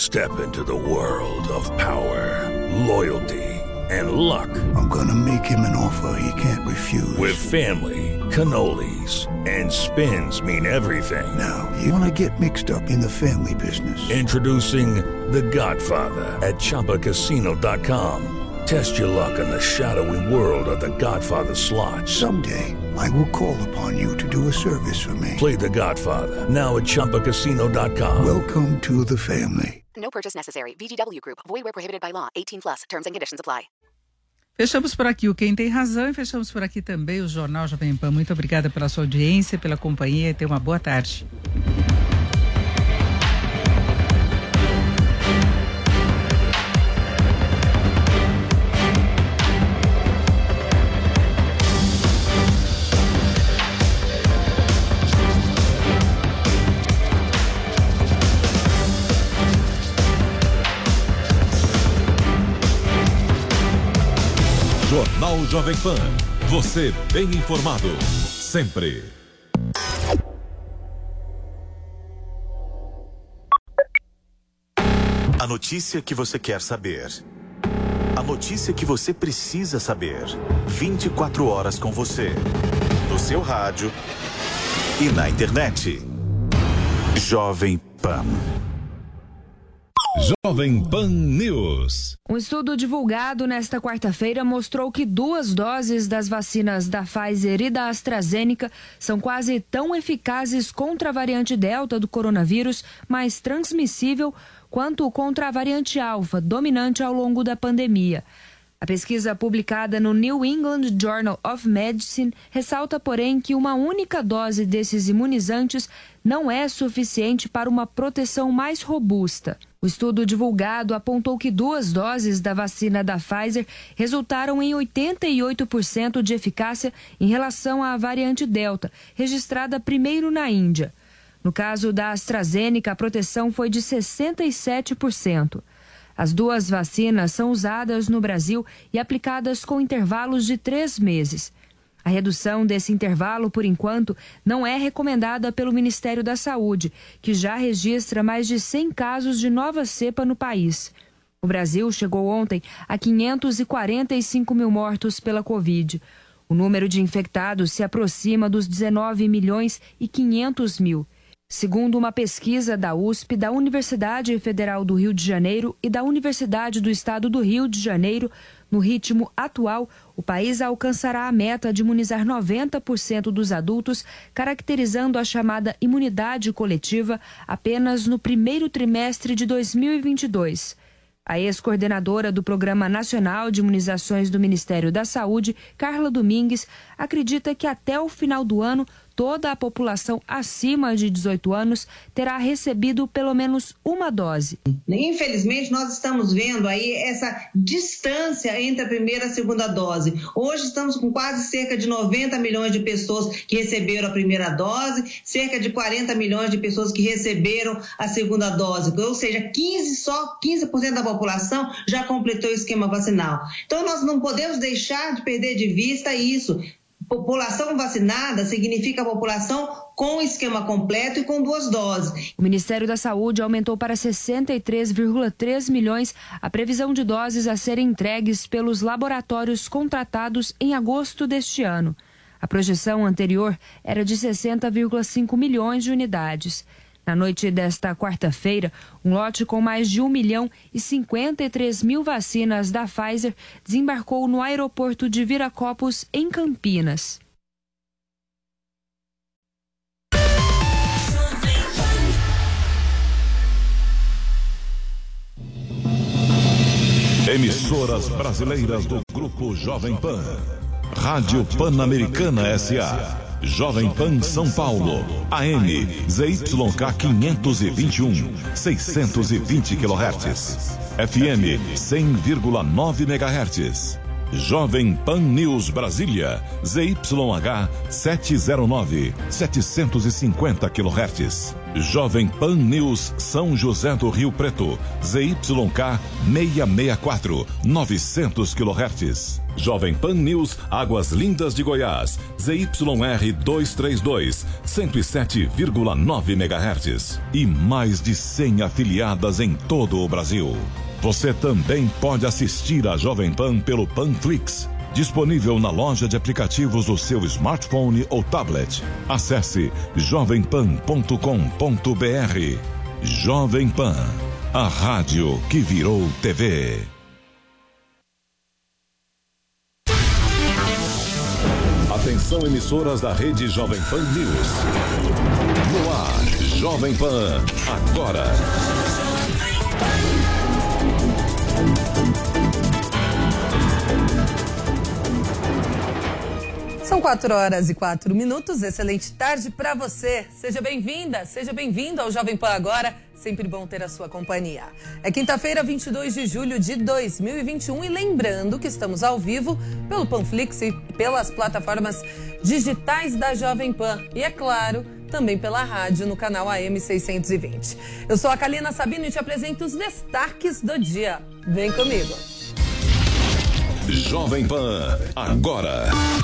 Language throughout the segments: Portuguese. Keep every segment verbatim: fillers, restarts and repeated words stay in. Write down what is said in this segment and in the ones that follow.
Step into the world of power, loyalty, and luck. I'm gonna make him an offer he can't refuse. With family, cannolis, and spins mean everything. Now, you wanna get mixed up in the family business. Introducing The Godfather at Chumba Casino dot com. Test your luck in the shadowy world of The Godfather slot. Someday, I will call upon you to do a service for me. Play The Godfather now at Chumba Casino dot com. Welcome to the family. No purchase necessary. V G W Group. Void where prohibited by law. eighteen plus. Terms and conditions apply. Fechamos por aqui o Quem Tem Razão e fechamos por aqui também o Jornal Jovem Pan. Muito obrigada pela sua audiência, pela companhia e tenha uma boa tarde. Jornal Jovem Pan. Você bem informado, sempre. A notícia que você quer saber. A notícia que você precisa saber. vinte e quatro horas com você. No seu rádio e na internet. Jovem Pan. Jovem Pan News. Um estudo divulgado nesta quarta-feira mostrou que duas doses das vacinas da Pfizer e da AstraZeneca são quase tão eficazes contra a variante Delta do coronavírus, mais transmissível, quanto contra a variante Alfa, dominante ao longo da pandemia. A pesquisa publicada no New England Journal of Medicine ressalta, porém, que uma única dose desses imunizantes não é suficiente para uma proteção mais robusta. O estudo divulgado apontou que duas doses da vacina da Pfizer resultaram em oitenta e oito por cento de eficácia em relação à variante Delta, registrada primeiro na Índia. No caso da AstraZeneca, a proteção foi de sessenta e sete por cento. As duas vacinas são usadas no Brasil e aplicadas com intervalos de três meses. A redução desse intervalo, por enquanto, não é recomendada pelo Ministério da Saúde, que já registra mais de cem casos de nova cepa no país. O Brasil chegou ontem a quinhentos e quarenta e cinco mil mortos pela Covid. O número de infectados se aproxima dos dezenove milhões e quinhentos mil. Segundo uma pesquisa da U S P, da Universidade Federal do Rio de Janeiro e da Universidade do Estado do Rio de Janeiro, no ritmo atual, o país alcançará a meta de imunizar noventa por cento dos adultos, caracterizando a chamada imunidade coletiva apenas no primeiro trimestre de dois mil e vinte e dois. A ex-coordenadora do Programa Nacional de Imunizações do Ministério da Saúde, Carla Domingues, acredita que até o final do ano toda a população acima de dezoito anos terá recebido pelo menos uma dose. Infelizmente, nós estamos vendo aí essa distância entre a primeira e a segunda dose. Hoje estamos com quase cerca de noventa milhões de pessoas que receberam a primeira dose, cerca de quarenta milhões de pessoas que receberam a segunda dose, ou seja, quinze, só quinze por cento da população já completou o esquema vacinal. Então, nós não podemos deixar de perder de vista isso. População vacinada significa população com esquema completo e com duas doses. O Ministério da Saúde aumentou para sessenta e três vírgula três milhões a previsão de doses a serem entregues pelos laboratórios contratados em agosto deste ano. A projeção anterior era de sessenta vírgula cinco milhões de unidades. Na noite desta quarta-feira, um lote com mais de um milhão e cinquenta e três mil vacinas da Pfizer desembarcou no aeroporto de Viracopos, em Campinas. Emissoras brasileiras do Grupo Jovem Pan. Rádio Pan-Americana S A Jovem Pan São Paulo, A M Z Y K quinhentos e vinte e um, seiscentos e vinte quilohertz, F M cem vírgula nove megahertz. Jovem Pan News Brasília, Z Y H setecentos e nove, setecentos e cinquenta quilohertz. Jovem Pan News São José do Rio Preto, Z Y K seiscentos e sessenta e quatro, novecentos quilohertz. Jovem Pan News Águas Lindas de Goiás, Z Y R duzentos e trinta e dois, cento e sete vírgula nove megahertz. E mais de cem afiliadas em todo o Brasil. Você também pode assistir a Jovem Pan pelo Panflix, disponível na loja de aplicativos do seu smartphone ou tablet. Acesse jovem pan ponto com ponto b r. Jovem Pan, a rádio que virou T V. Atenção, emissoras da rede Jovem Pan News. No ar, Jovem Pan, agora. São quatro horas e quatro minutos, excelente tarde para você. Seja bem-vinda, seja bem-vindo ao Jovem Pan Agora, sempre bom ter a sua companhia. É quinta-feira, vinte e dois de julho de dois mil e vinte e um e lembrando que estamos ao vivo pelo Panflix e pelas plataformas digitais da Jovem Pan e, é claro, também pela rádio no canal A M seiscentos e vinte. Eu sou a Kalina Sabino e te apresento os destaques do dia. Vem comigo. Jovem Pan, agora.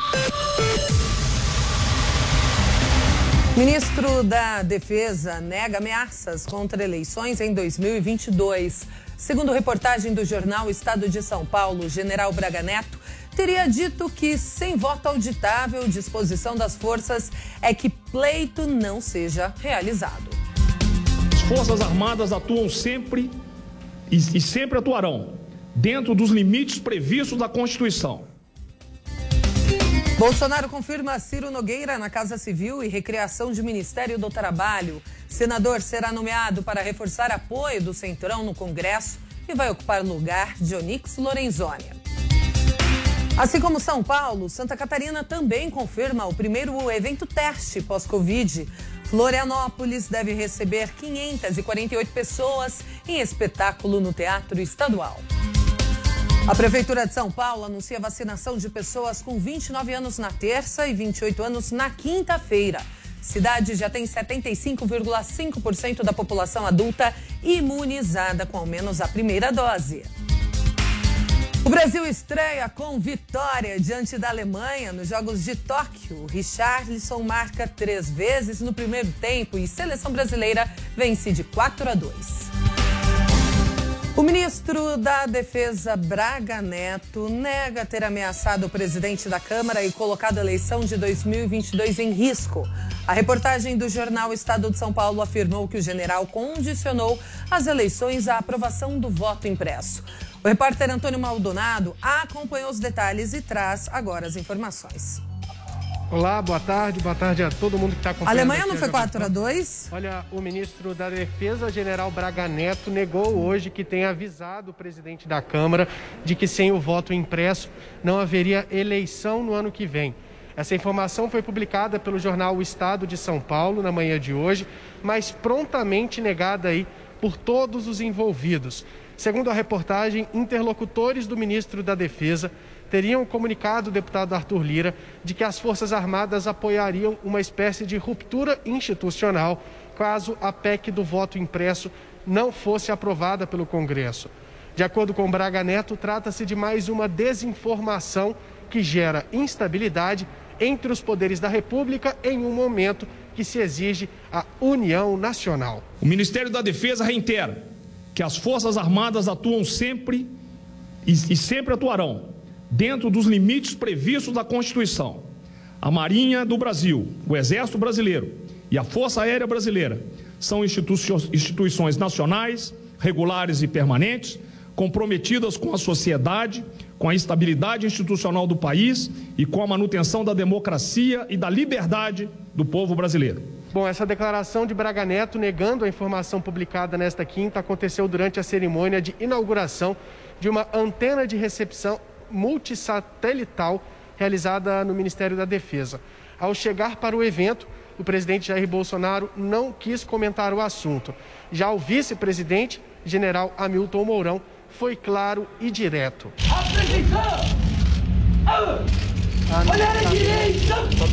Ministro da Defesa nega ameaças contra eleições em dois mil e vinte e dois. Segundo reportagem do jornal Estado de São Paulo, o general Braga Neto teria dito que, sem voto auditável, disposição das forças é que pleito não seja realizado. As Forças Armadas atuam sempre e, e sempre atuarão dentro dos limites previstos da Constituição. Bolsonaro confirma Ciro Nogueira na Casa Civil e recriação de Ministério do Trabalho. Senador será nomeado para reforçar apoio do Centrão no Congresso e vai ocupar o lugar de Onyx Lorenzoni. Assim como São Paulo, Santa Catarina também confirma o primeiro evento teste pós-Covid. Florianópolis deve receber quinhentas e quarenta e oito pessoas em espetáculo no Teatro Estadual. A Prefeitura de São Paulo anuncia vacinação de pessoas com vinte e nove anos na terça e vinte e oito anos na quinta-feira. Cidade já tem setenta e cinco vírgula cinco por cento da população adulta imunizada com ao menos a primeira dose. O Brasil estreia com vitória diante da Alemanha nos Jogos de Tóquio. Richarlison marca três vezes no primeiro tempo e seleção brasileira vence de quatro a dois. O ministro da Defesa, Braga Neto, nega ter ameaçado o presidente da Câmara e colocado a eleição de dois mil e vinte e dois em risco. A reportagem do jornal Estado de São Paulo afirmou que o general condicionou as eleições à aprovação do voto impresso. O repórter Antônio Maldonado acompanhou os detalhes e traz agora as informações. Olá, boa tarde, boa tarde a todo mundo que está acompanhando. A Alemanha não foi quatro a dois? Olha, o ministro da Defesa, general Braga Neto, negou hoje que tenha avisado o presidente da Câmara de que sem o voto impresso não haveria eleição no ano que vem. Essa informação foi publicada pelo jornal O Estado de São Paulo na manhã de hoje, mas prontamente negada aí por todos os envolvidos. Segundo a reportagem, interlocutores do ministro da Defesa teriam comunicado o deputado Arthur Lira de que as Forças Armadas apoiariam uma espécie de ruptura institucional caso a P E C do voto impresso não fosse aprovada pelo Congresso. De acordo com Braga Neto, trata-se de mais uma desinformação que gera instabilidade entre os poderes da República em um momento que se exige a união nacional. O Ministério da Defesa reitera que as Forças Armadas atuam sempre e, e sempre atuarão dentro dos limites previstos da Constituição. A Marinha do Brasil, o Exército Brasileiro e a Força Aérea Brasileira são instituições nacionais, regulares e permanentes, comprometidas com a sociedade, com a estabilidade institucional do país e com a manutenção da democracia e da liberdade do povo brasileiro. Bom, essa declaração de Braga Neto negando a informação publicada nesta quinta aconteceu durante a cerimônia de inauguração de uma antena de recepção multissatelital realizada no Ministério da Defesa. Ao chegar para o evento, o presidente Jair Bolsonaro não quis comentar o assunto. Já o vice-presidente, general Hamilton Mourão, foi claro e direto. Apresentar Olha a direita! Só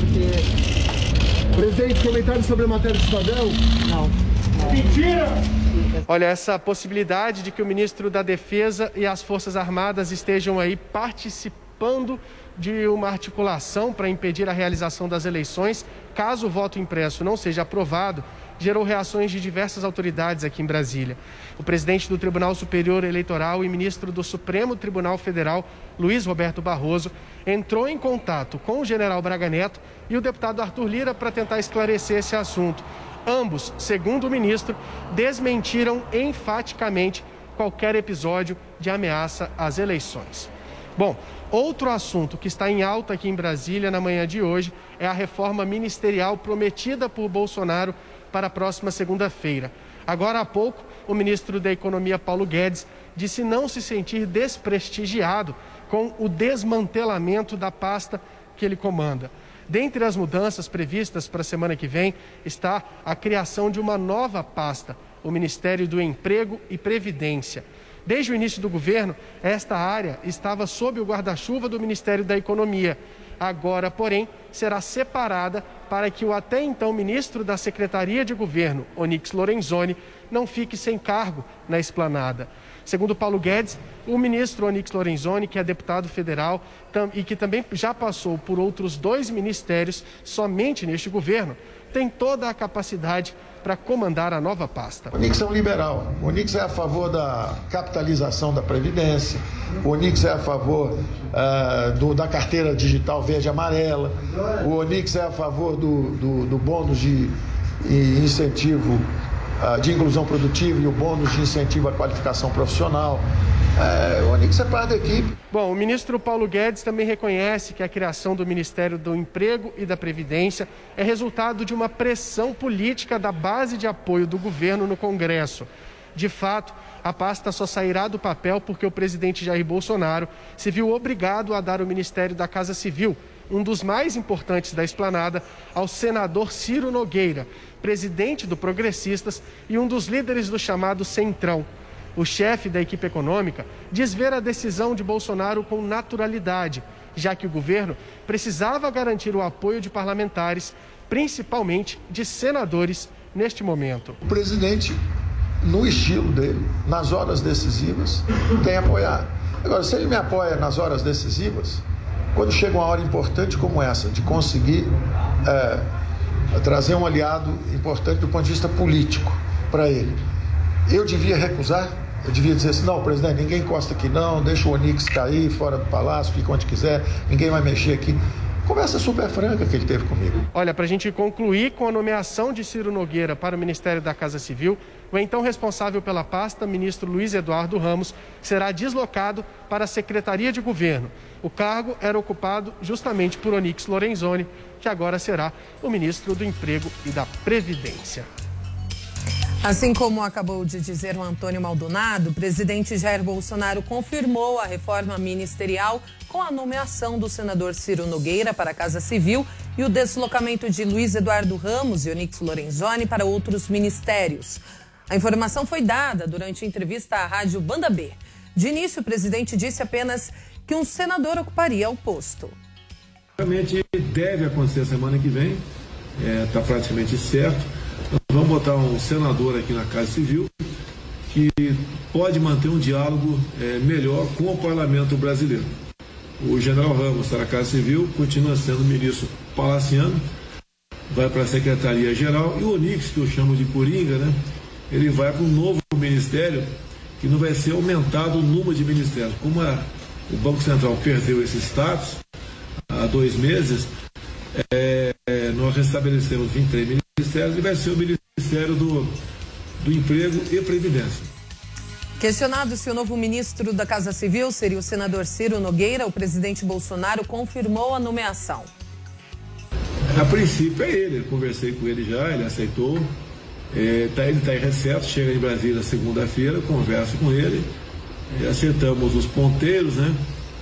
porque... Presidente, comentário sobre a matéria do Estadão? Não. Mentira! Olha, essa possibilidade de que o ministro da Defesa e as Forças Armadas estejam aí participando de uma articulação para impedir a realização das eleições, caso o voto impresso não seja aprovado, gerou reações de diversas autoridades aqui em Brasília. O presidente do Tribunal Superior Eleitoral e ministro do Supremo Tribunal Federal, Luiz Roberto Barroso, entrou em contato com o general Braga Neto e o deputado Arthur Lira para tentar esclarecer esse assunto. Ambos, segundo o ministro, desmentiram enfaticamente qualquer episódio de ameaça às eleições. Bom, outro assunto que está em alta aqui em Brasília na manhã de hoje é a reforma ministerial prometida por Bolsonaro para a próxima segunda-feira. Agora há pouco, o ministro da Economia, Paulo Guedes, disse não se sentir desprestigiado com o desmantelamento da pasta que ele comanda. Dentre as mudanças previstas para a semana que vem está a criação de uma nova pasta, o Ministério do Emprego e Previdência. Desde o início do governo, esta área estava sob o guarda-chuva do Ministério da Economia. Agora, porém, será separada para que o até então ministro da Secretaria de Governo, Onyx Lorenzoni, não fique sem cargo na esplanada. Segundo Paulo Guedes, o ministro Onyx Lorenzoni, que é deputado federal e que também já passou por outros dois ministérios somente neste governo, tem toda a capacidade para comandar a nova pasta. O Onyx é um liberal. O Onyx é a favor da capitalização da Previdência. O Onyx é a favor uh, do, da carteira digital verde e amarela. O Onyx é a favor do, do, do bônus de incentivo uh, de inclusão produtiva e o bônus de incentivo à qualificação profissional. É, o Onyx é parte da equipe. Bom, o ministro Paulo Guedes também reconhece que a criação do Ministério do Emprego e da Previdência é resultado de uma pressão política da base de apoio do governo no Congresso. De fato, a pasta só sairá do papel porque o presidente Jair Bolsonaro se viu obrigado a dar o Ministério da Casa Civil, um dos mais importantes da esplanada, ao senador Ciro Nogueira, presidente do Progressistas e um dos líderes do chamado Centrão. O chefe da equipe econômica diz ver a decisão de Bolsonaro com naturalidade, já que o governo precisava garantir o apoio de parlamentares, principalmente de senadores, neste momento. O presidente, no estilo dele, nas horas decisivas, tem apoiado. Agora, se ele me apoia nas horas decisivas, quando chega uma hora importante como essa, de conseguir é, trazer um aliado importante do ponto de vista político para ele, eu devia recusar? Eu devia dizer assim, não, presidente, ninguém encosta aqui não, deixa o Onyx cair fora do palácio, fica onde quiser, ninguém vai mexer aqui. Conversa super franca que ele teve comigo. Olha, para a gente concluir com a nomeação de Ciro Nogueira para o Ministério da Casa Civil, o então responsável pela pasta, ministro Luiz Eduardo Ramos, será deslocado para a Secretaria de Governo. O cargo era ocupado justamente por Onyx Lorenzoni, que agora será o ministro do Emprego e da Previdência. Assim como acabou de dizer o Antônio Maldonado, o presidente Jair Bolsonaro confirmou a reforma ministerial com a nomeação do senador Ciro Nogueira para a Casa Civil e o deslocamento de Luiz Eduardo Ramos e Onyx Lorenzoni para outros ministérios. A informação foi dada durante a entrevista à rádio Banda B. De início, o presidente disse apenas que um senador ocuparia o posto. Realmente deve acontecer semana que vem, está é, praticamente certo. Vamos botar um senador aqui na Casa Civil que pode manter um diálogo é, melhor com o parlamento brasileiro. O general Ramos está na Casa Civil, continua sendo ministro palaciano, vai para a Secretaria-Geral, e o Onyx, que eu chamo de Coringa, né, ele vai para um novo ministério que não vai ser aumentado o número de ministérios. Como a, o Banco Central perdeu esse status há dois meses, é, é, nós restabelecemos vinte e três ministérios e vai ser o Ministério do, do Emprego e Previdência. Questionado se o novo ministro da Casa Civil seria o senador Ciro Nogueira, o presidente Bolsonaro confirmou a nomeação. A princípio é ele, eu conversei com ele já, ele aceitou. É, tá, ele está em recesso, chega em Brasília segunda-feira, converso com ele, é, acertamos os ponteiros, né?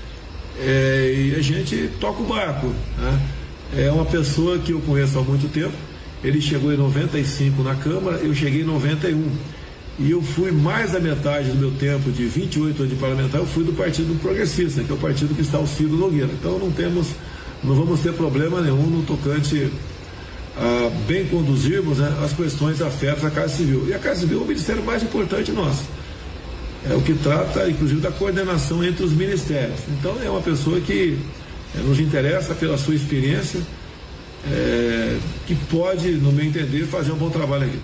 É, e a gente toca o barco, né? É uma pessoa que eu conheço há muito tempo. Ele chegou em noventa e cinco na Câmara, eu cheguei em noventa e um. E eu fui mais da metade do meu tempo, de vinte e oito anos de parlamentar, eu fui do Partido Progressista, que é o partido que está o Ciro Nogueira. Então não temos, não vamos ter problema nenhum no tocante a bem conduzirmos, né, as questões afetas à Casa Civil. E a Casa Civil é o ministério mais importante nosso. É o que trata, inclusive, da coordenação entre os ministérios. Então é uma pessoa que é, nos interessa pela sua experiência, é, que pode, no meu entender, fazer um bom trabalho aqui.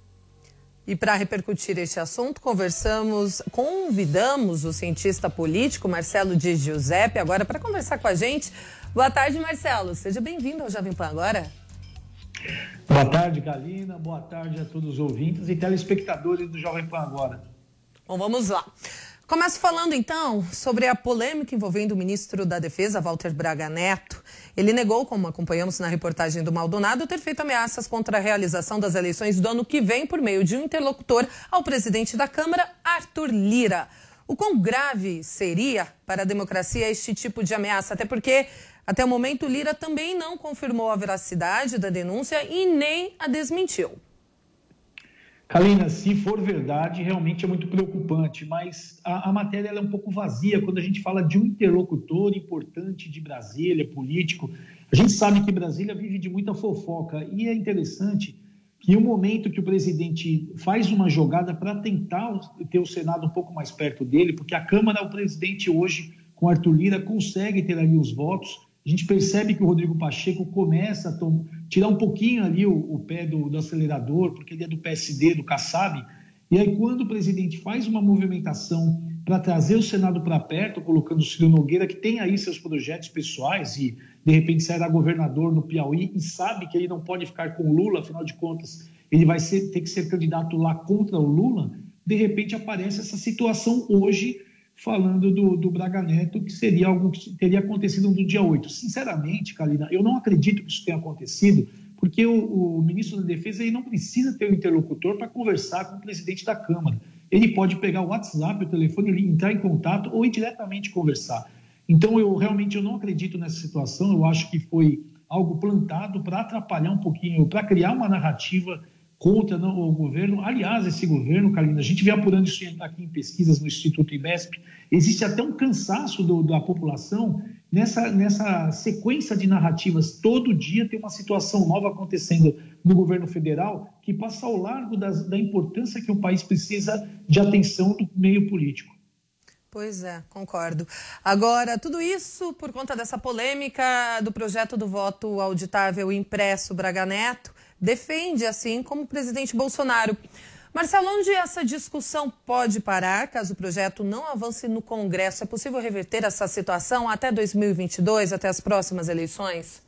E para repercutir este assunto, conversamos, convidamos o cientista político Marcelo Di Giuseppe agora para conversar com a gente. Boa tarde, Marcelo. Seja bem-vindo ao Jovem Pan agora. Boa tarde, Galina. Boa tarde a todos os ouvintes e telespectadores do Jovem Pan agora. Bom, vamos lá. Começo falando, então, sobre a polêmica envolvendo o ministro da Defesa, Walter Braga Neto. Ele negou, como acompanhamos na reportagem do Maldonado, ter feito ameaças contra a realização das eleições do ano que vem por meio de um interlocutor ao presidente da Câmara, Arthur Lira. O quão grave seria para a democracia este tipo de ameaça? Até porque, até o momento, Lira também não confirmou a veracidade da denúncia e nem a desmentiu. Kalina, se for verdade, realmente é muito preocupante, mas a, a matéria ela é um pouco vazia quando a gente fala de um interlocutor importante de Brasília, político. A gente sabe que Brasília vive de muita fofoca e é interessante que o momento que o presidente faz uma jogada para tentar ter o Senado um pouco mais perto dele, porque a Câmara, o presidente hoje, com Arthur Lira, consegue ter ali os votos. A gente percebe que o Rodrigo Pacheco começa a tom- tirar um pouquinho ali o, o pé do, do acelerador, porque ele é do P S D, do Kassab. E aí, quando o presidente faz uma movimentação para trazer o Senado para perto, colocando o Ciro Nogueira, que tem aí seus projetos pessoais e, de repente, será governador no Piauí e sabe que ele não pode ficar com o Lula, afinal de contas, ele vai ser, ter que ser candidato lá contra o Lula, de repente aparece essa situação hoje, falando do, do Braga Neto, que seria algo que teria acontecido no dia oito. Sinceramente, Kalina, eu não acredito que isso tenha acontecido, porque o, o ministro da Defesa ele não precisa ter um interlocutor para conversar com o presidente da Câmara. Ele pode pegar o WhatsApp, o telefone, entrar em contato ou ir diretamente conversar. Então, eu realmente eu não acredito nessa situação. Eu acho que foi algo plantado para atrapalhar um pouquinho, para criar uma narrativa contra não, o governo. Aliás, esse governo, Kalina, a gente vem apurando isso aqui em pesquisas no Instituto IBESP, existe até um cansaço do, da população nessa, nessa sequência de narrativas. Todo dia tem uma situação nova acontecendo no governo federal que passa ao largo das, da importância que o país precisa de atenção do meio político. Pois é, concordo. Agora, tudo isso por conta dessa polêmica do projeto do voto auditável impresso Braga Neto, defende, assim como o presidente Bolsonaro. Marcelo, onde essa discussão pode parar caso o projeto não avance no Congresso? É possível reverter essa situação até dois mil e vinte e dois, até as próximas eleições?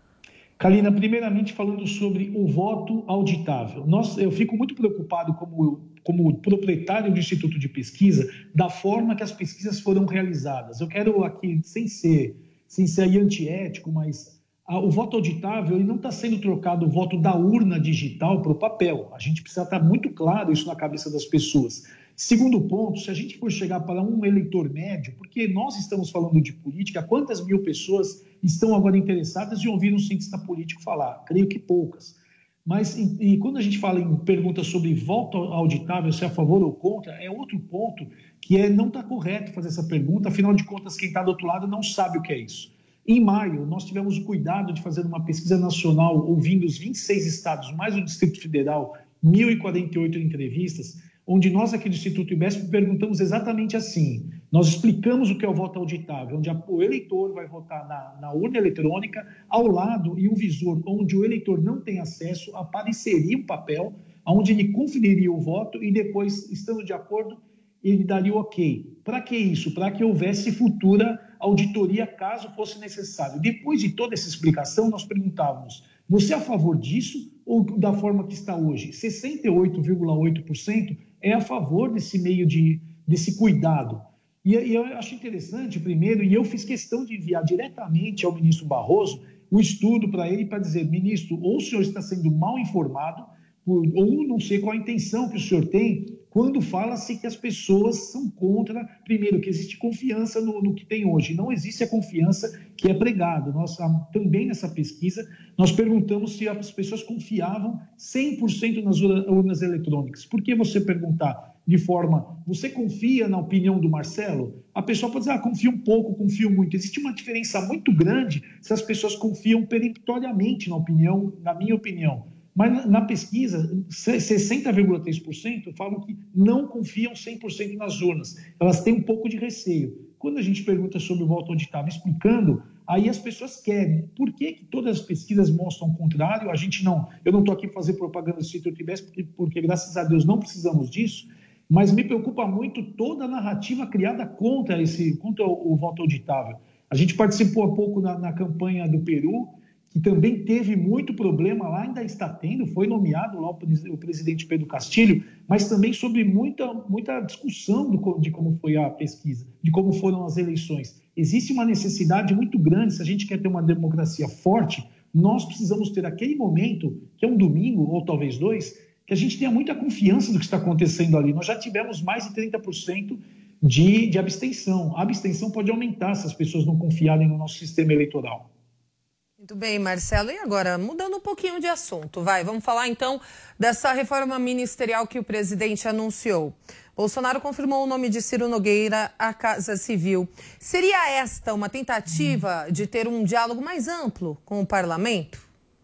Kalina, primeiramente falando sobre o voto auditável. Nós, eu fico muito preocupado como, como proprietário do Instituto de Pesquisa da forma que as pesquisas foram realizadas. Eu quero aqui, sem ser, sem ser aí antiético, mas o voto auditável ele não está sendo trocado o voto da urna digital para o papel. A gente precisa estar muito claro isso na cabeça das pessoas. Segundo ponto, se a gente for chegar para um eleitor médio, porque nós estamos falando de política, quantas mil pessoas estão agora interessadas em ouvir um cientista político falar? Creio que poucas. Mas e, e quando a gente fala em perguntas sobre voto auditável, se é a favor ou contra, é outro ponto que é, não está correto fazer essa pergunta, afinal de contas, quem está do outro lado não sabe o que é isso. Em maio, nós tivemos o cuidado de fazer uma pesquisa nacional, ouvindo os vinte e seis estados, mais o Distrito Federal, mil e quarenta e oito entrevistas, onde nós aqui do Instituto IBESP perguntamos exatamente assim. Nós explicamos o que é o voto auditável, onde o eleitor vai votar na, na urna eletrônica, ao lado e um visor onde o eleitor não tem acesso, apareceria um papel onde ele conferiria o voto e depois, estando de acordo, ele daria o ok. Para que isso? Para que houvesse futura auditoria, caso fosse necessário. Depois de toda essa explicação, nós perguntávamos, você é a favor disso ou da forma que está hoje? sessenta e oito vírgula oito por cento é a favor desse meio de, desse cuidado. E, e eu acho interessante, primeiro, e eu fiz questão de enviar diretamente ao ministro Barroso o estudo para ele, para dizer, ministro, ou o senhor está sendo mal informado, ou não sei qual a intenção que o senhor tem quando fala-se que as pessoas são contra, primeiro, que existe confiança no, no que tem hoje. Não existe a confiança que é pregado. Nós, também nessa pesquisa, nós perguntamos se as pessoas confiavam cem por cento nas urnas eletrônicas. Por que você perguntar de forma, você confia na opinião do Marcelo? A pessoa pode dizer, ah, confio um pouco, confio muito. Existe uma diferença muito grande se as pessoas confiam peremptoriamente na opinião, na minha opinião. Mas na pesquisa, sessenta vírgula três por cento falam que não confiam cem por cento nas urnas. Elas têm um pouco de receio. Quando a gente pergunta sobre o voto auditável, explicando, aí as pessoas querem. Por que que todas as pesquisas mostram o contrário? A gente não, eu não estou aqui para fazer propaganda do Instituto Ibesp, porque, porque, graças a Deus, não precisamos disso, mas me preocupa muito toda a narrativa criada contra, esse, contra o, o voto auditável. A gente participou há pouco na, na campanha do Peru, que também teve muito problema lá, ainda está tendo, foi nomeado lá o presidente Pedro Castilho, mas também sobre muita, muita discussão do, de como foi a pesquisa, de como foram as eleições. Existe uma necessidade muito grande, se a gente quer ter uma democracia forte, nós precisamos ter aquele momento, que é um domingo, ou talvez dois, que a gente tenha muita confiança do que está acontecendo ali. Nós já tivemos mais de trinta por cento de, de abstenção. A abstenção pode aumentar se as pessoas não confiarem no nosso sistema eleitoral. Muito bem, Marcelo. E agora, mudando um pouquinho de assunto, vai, vamos falar então dessa reforma ministerial que o presidente anunciou. Bolsonaro confirmou o nome de Ciro Nogueira à Casa Civil. Seria esta uma tentativa de ter um diálogo mais amplo com o parlamento?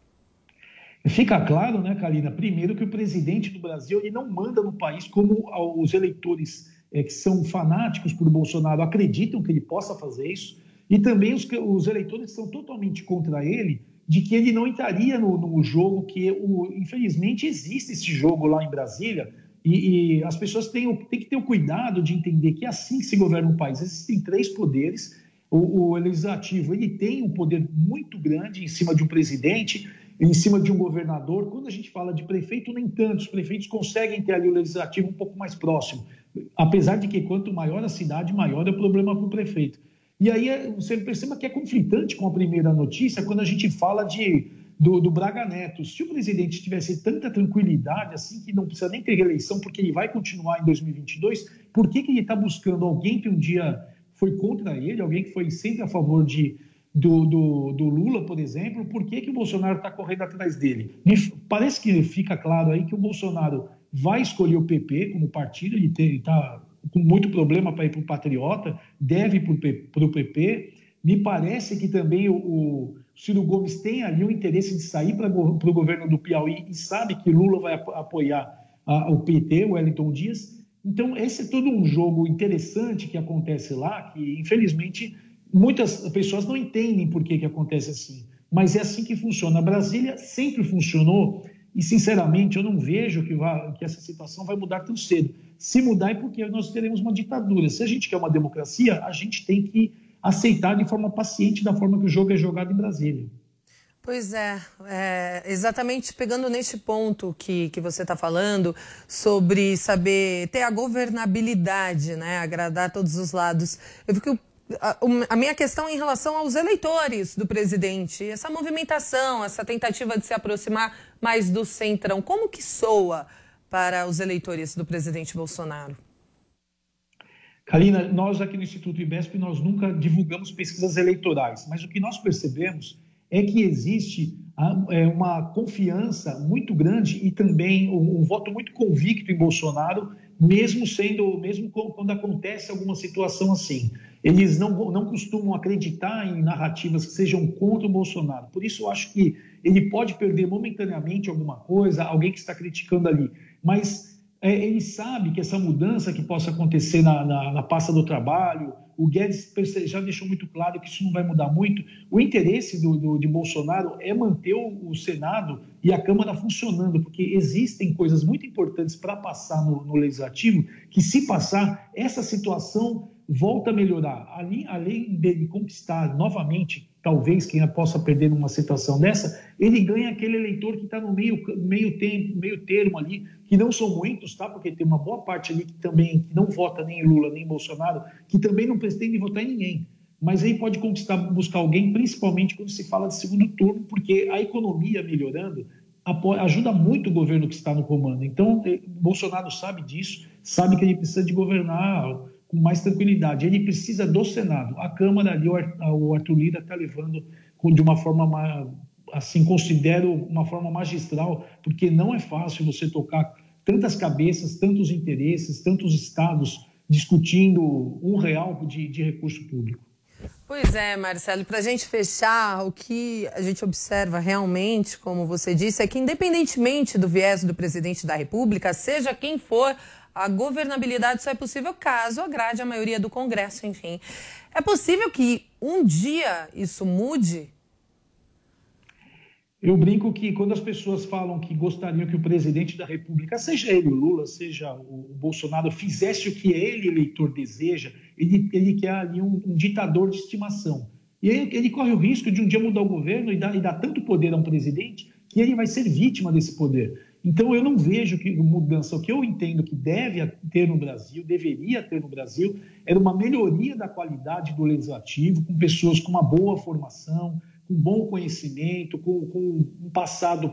Fica claro, né, Karina, primeiro que o presidente do Brasil ele não manda no país como os eleitores é, que são fanáticos por Bolsonaro acreditam que ele possa fazer isso. E também os, os eleitores são totalmente contra ele, de que ele não entraria no, no jogo, que o, infelizmente existe esse jogo lá em Brasília, e, e as pessoas têm, têm que ter o cuidado de entender que é assim que se governa um país. Existem três poderes, o, o legislativo ele tem um poder muito grande em cima de um presidente, em cima de um governador. Quando a gente fala de prefeito, nem tanto, os prefeitos conseguem ter ali o legislativo um pouco mais próximo, apesar de que quanto maior a cidade, maior é o problema para o prefeito. E aí você perceba que é conflitante com a primeira notícia quando a gente fala de, do, do Braga Neto. Se o presidente tivesse tanta tranquilidade assim que não precisa nem ter reeleição porque ele vai continuar em dois mil e vinte e dois, por que que ele está buscando alguém que um dia foi contra ele, alguém que foi sempre a favor de, do, do, do Lula, por exemplo? Por que que o Bolsonaro está correndo atrás dele? Me, parece que fica claro aí que o Bolsonaro vai escolher o P P como partido, ele está com muito problema para ir para o Patriota, deve ir para o P P. Me parece que também o, o Ciro Gomes tem ali o interesse de sair para o governo do Piauí e sabe que Lula vai apoiar a, o P T, o Wellington Dias. Então, esse é todo um jogo interessante que acontece lá, que infelizmente muitas pessoas não entendem por que, que acontece assim. Mas é assim que funciona. A Brasília sempre funcionou e, sinceramente, eu não vejo que, vá, que essa situação vai mudar tão cedo. Se mudar é porque nós teremos uma ditadura. Se a gente quer uma democracia, a gente tem que aceitar de forma paciente da forma que o jogo é jogado em Brasília. Pois é, é exatamente pegando neste ponto que, que você está falando, sobre saber ter a governabilidade, né, agradar todos os lados. Eu fico, a, a minha questão é em relação aos eleitores do presidente, essa movimentação, essa tentativa de se aproximar mais do centrão, como que soa para os eleitores do presidente Bolsonaro? Karina, nós aqui no Instituto Ibesp, nós nunca divulgamos pesquisas eleitorais, mas o que nós percebemos é que existe uma confiança muito grande e também um voto muito convicto em Bolsonaro, mesmo sendo, mesmo quando acontece alguma situação assim. Eles não, não costumam acreditar em narrativas que sejam contra o Bolsonaro. Por isso eu acho que ele pode perder momentaneamente alguma coisa, alguém que está criticando ali, mas é, ele sabe que essa mudança que possa acontecer na, na, na pasta do trabalho, o Guedes já deixou muito claro que isso não vai mudar muito. O interesse do, do, de Bolsonaro é manter o, o Senado e a Câmara funcionando, porque existem coisas muito importantes para passar no, no Legislativo, que se passar, essa situação volta a melhorar. Além, além de conquistar novamente, talvez quem possa perder numa situação dessa, ele ganha aquele eleitor que está no meio, meio, tempo, meio termo ali, que não são muitos, tá? Porque tem uma boa parte ali que também que não vota nem em Lula nem em Bolsonaro, que também não pretende votar em ninguém. Mas aí pode conquistar, buscar alguém, principalmente quando se fala de segundo turno, porque a economia melhorando, ajuda muito o governo que está no comando. Então, Bolsonaro sabe disso, sabe que ele precisa de governar com mais tranquilidade. Ele precisa do Senado. A Câmara ali, o Arthur Lira está levando de uma forma, assim, considero uma forma magistral, porque não é fácil você tocar tantas cabeças, tantos interesses, tantos estados discutindo um real de, de recurso público. Pois é, Marcelo, para a gente fechar, o que a gente observa realmente, como você disse, é que independentemente do viés do presidente da República, seja quem for, a governabilidade só é possível caso agrade a maioria do Congresso, enfim. É possível que um dia isso mude? Eu brinco que quando as pessoas falam que gostariam que o presidente da República, seja ele o Lula, seja o Bolsonaro, fizesse o que ele, eleitor, deseja, ele, ele quer ali um, um ditador de estimação. E ele, ele corre o risco de um dia mudar o governo e dar, e dar tanto poder a um presidente que ele vai ser vítima desse poder. Então eu não vejo que mudança. O que eu entendo que deve ter no Brasil, deveria ter no Brasil, era uma melhoria da qualidade do legislativo, com pessoas com uma boa formação, com bom conhecimento, com, com um passado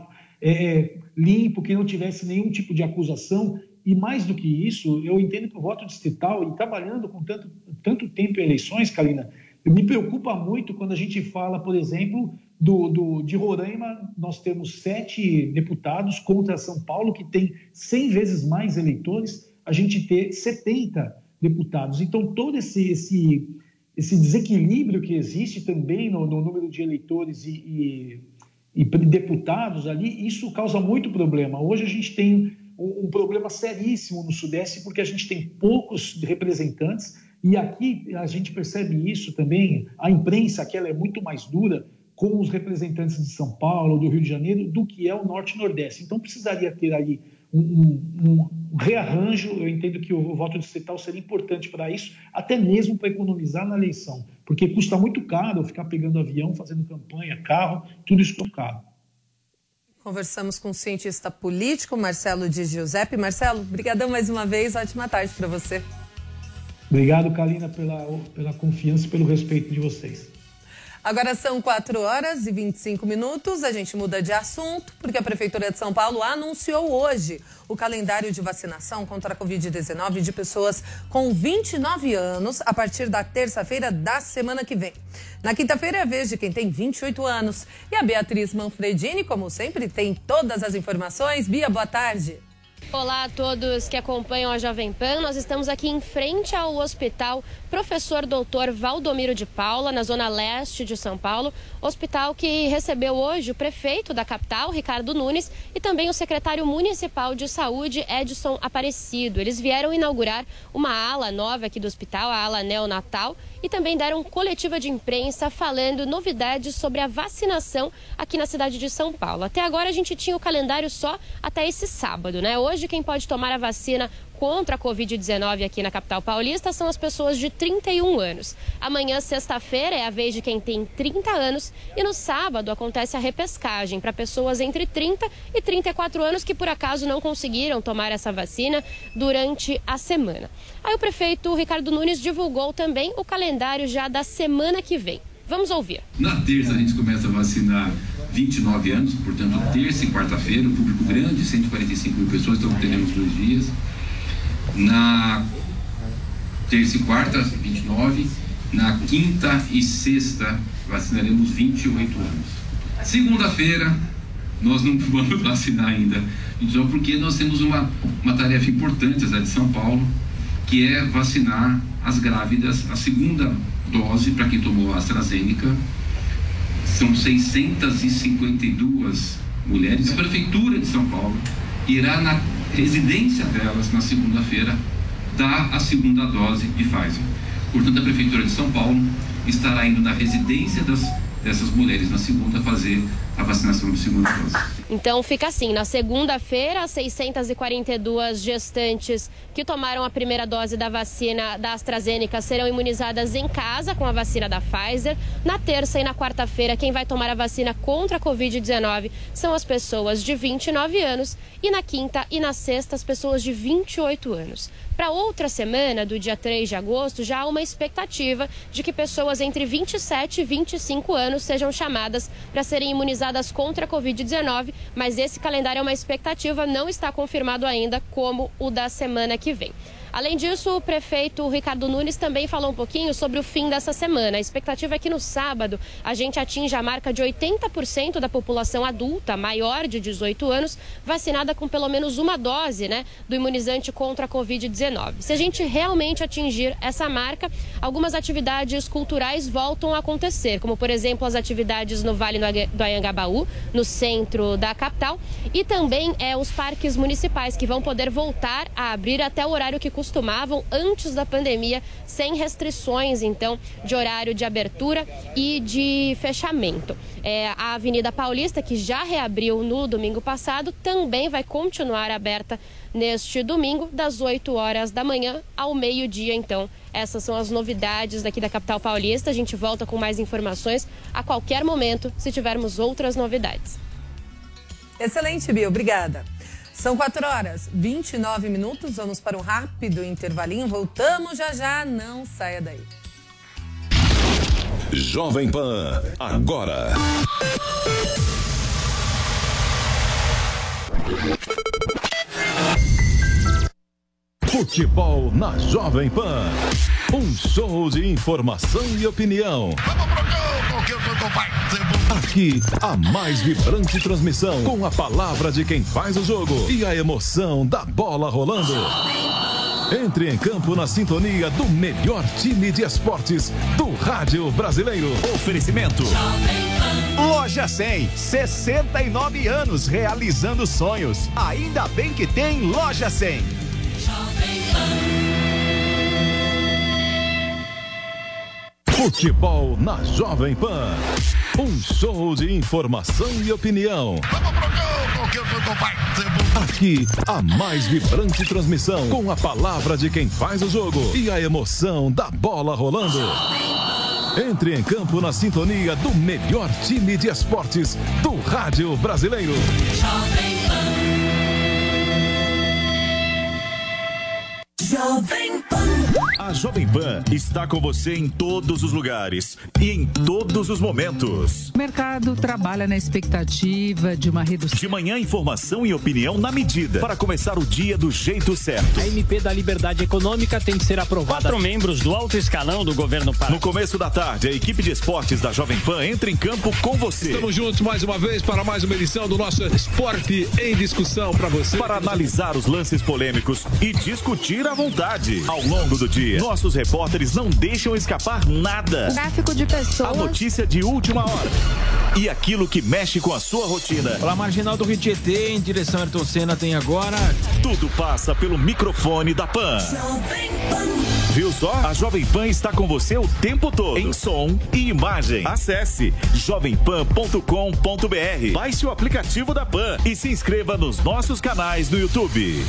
é, limpo, que não tivesse nenhum tipo de acusação. E mais do que isso, eu entendo que o voto distrital, e trabalhando com tanto, tanto tempo em eleições, Kalina, me preocupa muito quando a gente fala, por exemplo, do, do, de Roraima, nós temos sete deputados contra São Paulo, que tem cem vezes mais eleitores, a gente ter setenta deputados. Então, todo esse... esse esse desequilíbrio que existe também no, no número de eleitores e, e, e deputados ali, isso causa muito problema. Hoje a gente tem um, um problema seríssimo no Sudeste, porque a gente tem poucos representantes, e aqui a gente percebe isso também, a imprensa, aquela é muito mais dura com os representantes de São Paulo, do Rio de Janeiro, do que é o Norte e Nordeste. Então precisaria ter ali um, um, um rearranjo. Eu entendo que o voto distrital seria importante para isso, até mesmo para economizar na eleição, porque custa muito caro ficar pegando avião, fazendo campanha, carro, tudo isso é caro. Conversamos com o cientista político Marcelo Di Giuseppe. Marcelo, brigadão mais uma vez, ótima tarde para você. Obrigado, Kalina, pela, pela confiança e pelo respeito de vocês. Agora são quatro horas e vinte e cinco minutos, a gente muda de assunto, porque a Prefeitura de São Paulo anunciou hoje o calendário de vacinação contra a covid dezenove de pessoas com vinte e nove anos a partir da terça-feira da semana que vem. Na quinta-feira é a vez de quem tem vinte e oito anos. E a Beatriz Manfredini, como sempre, tem todas as informações. Bia, boa tarde. Olá a todos que acompanham a Jovem Pan. Nós estamos aqui em frente ao Hospital Professor doutor Valdomiro de Paula, na zona leste de São Paulo. Hospital que recebeu hoje o prefeito da capital, Ricardo Nunes, e também o secretário municipal de saúde, Edson Aparecido. Eles vieram inaugurar uma ala nova aqui do hospital, a ala neonatal, e também deram coletiva de imprensa falando novidades sobre a vacinação aqui na cidade de São Paulo. Até agora a gente tinha o calendário só até esse sábado, né? Hoje quem pode tomar a vacina contra a covid dezenove aqui na capital paulista são as pessoas de trinta e um anos. Amanhã, sexta-feira, é a vez de quem tem trinta anos e no sábado acontece a repescagem para pessoas entre trinta e trinta e quatro anos que por acaso não conseguiram tomar essa vacina durante a semana. Aí o prefeito Ricardo Nunes divulgou também o calendário já da semana que vem. Vamos ouvir. Na terça a gente começa a vacinar vinte e nove anos, portanto terça e quarta-feira, um público grande, cento e quarenta e cinco mil pessoas, então teremos dois dias. Na terça e quarta, vinte e nove. Na quinta e sexta, vacinaremos vinte e oito anos. Segunda-feira, nós não vamos vacinar ainda, então, porque nós temos uma, uma tarefa importante na cidade de São Paulo, que é vacinar as grávidas, a segunda dose para quem tomou a AstraZeneca. São seiscentas e cinquenta e duas mulheres. A Prefeitura de São Paulo irá na residência delas, na segunda-feira, dar a segunda dose de Pfizer. Portanto, a Prefeitura de São Paulo estará indo na residência das, dessas mulheres na segunda fazer a vacinação de segunda dose. Então fica assim, na segunda-feira, seiscentas e quarenta e duas gestantes que tomaram a primeira dose da vacina da AstraZeneca serão imunizadas em casa com a vacina da Pfizer. Na terça e na quarta-feira, quem vai tomar a vacina contra a covid dezenove são as pessoas de vinte e nove anos e na quinta e na sexta as pessoas de vinte e oito anos. Para outra semana, do dia três de agosto, já há uma expectativa de que pessoas entre vinte e sete e vinte e cinco anos sejam chamadas para serem imunizadas contra a covid dezenove mas esse calendário é uma expectativa, não está confirmado ainda como o da semana que vem. Além disso, o prefeito Ricardo Nunes também falou um pouquinho sobre o fim dessa semana. A expectativa é que no sábado a gente atinja a marca de oitenta por cento da população adulta maior de dezoito anos vacinada com pelo menos uma dose, né, do imunizante contra a covid dezenove. Se a gente realmente atingir essa marca, algumas atividades culturais voltam a acontecer, como por exemplo as atividades no Vale do Anhangabaú, no centro da capital, e também é, os parques municipais que vão poder voltar a abrir até o horário que costumavam antes da pandemia, sem restrições, então, de horário de abertura e de fechamento. É, a Avenida Paulista, que já reabriu no domingo passado, também vai continuar aberta neste domingo, das oito horas da manhã ao meio-dia, então. Essas são as novidades daqui da capital paulista. A gente volta com mais informações a qualquer momento, se tivermos outras novidades. Excelente, Bia. Obrigada. São quatro horas, vinte e nove minutos. Vamos para um rápido intervalinho. Voltamos já já. Não saia daí. Jovem Pan, agora. Futebol na Jovem Pan. Um show de informação e opinião. Aqui, a mais vibrante transmissão, com a palavra de quem faz o jogo e a emoção da bola rolando. Entre em campo na sintonia do melhor time de esportes do rádio brasileiro. Oferecimento Loja cem, sessenta e nove anos realizando sonhos. Ainda bem que tem Loja cem. Futebol na Jovem Pan. Um show de informação e opinião. Aqui, a mais vibrante transmissão, com a palavra de quem faz o jogo e a emoção da bola rolando. Entre em campo na sintonia do melhor time de esportes do rádio brasileiro. Jovem Pan. A Jovem Pan está com você em todos os lugares e em todos os momentos. O mercado trabalha na expectativa de uma redução. De manhã, informação e opinião na medida, para começar o dia do jeito certo. A M P da Liberdade Econômica tem que ser aprovada. Quatro membros do alto escalão do governo Pará. No começo da tarde, a equipe de esportes da Jovem Pan entra em campo com você. Estamos juntos mais uma vez para mais uma edição do nosso Esporte em Discussão para você. Para analisar os lances polêmicos e discutir à vontade. Ao longo do dia, nossos repórteres não deixam escapar nada. Tráfico de pessoas. A notícia de última hora. E aquilo que mexe com a sua rotina. Pela marginal do Rio Tietê, em direção a Ayrton Senna, tem agora... Tudo passa pelo microfone da Pan. Viu só? A Jovem Pan está com você o tempo todo. Em som e imagem. Acesse jovem pan ponto com ponto b r. Baixe o aplicativo da Pan e se inscreva nos nossos canais no YouTube.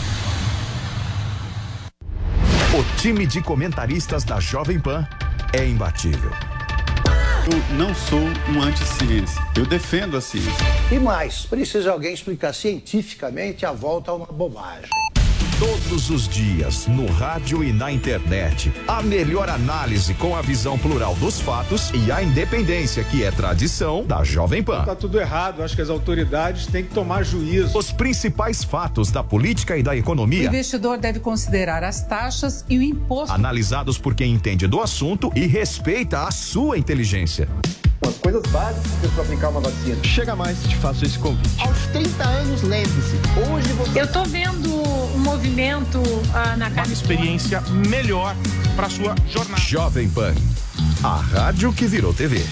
O time de comentaristas da Jovem Pan é imbatível. Eu não sou um anti-ciência, eu defendo a ciência. E mais, precisa alguém explicar cientificamente a volta a uma bobagem. Todos os dias, no rádio e na internet, a melhor análise com a visão plural dos fatos e a independência, que é tradição da Jovem Pan. Tá tudo errado, acho que as autoridades têm que tomar juízo. Os principais fatos da política e da economia. O investidor deve considerar as taxas e o imposto. Analisados por quem entende do assunto e respeita a sua inteligência. As coisas básicas para aplicar uma vacina. Chega mais, te faço esse convite. Aos trinta anos, lembre-se, hoje você... Eu tô vendo um movimento ah, na casa. Uma experiência melhor para sua jornada. Jovem Pan, a rádio que virou T V.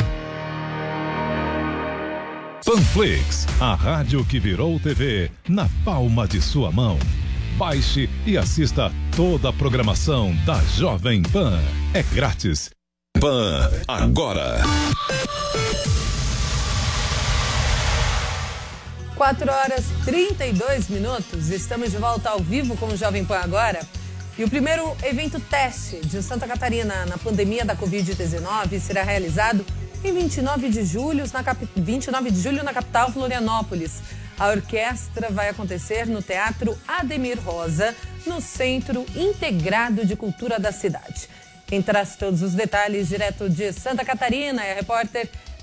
Panflix, a rádio que virou T V, na palma de sua mão. Baixe e assista toda a programação da Jovem Pan. É grátis. Pan, agora. quatro horas e trinta e dois minutos. Estamos de volta ao vivo com o Jovem Pan agora. E o primeiro evento teste de Santa Catarina na pandemia da covid dezenove será realizado em vinte e nove de julho na, cap... vinte e nove de julho na capital Florianópolis. A orquestra vai acontecer no Teatro Ademir Rosa, no Centro Integrado de Cultura da cidade. Quem traz todos os detalhes direto de Santa Catarina é a repórter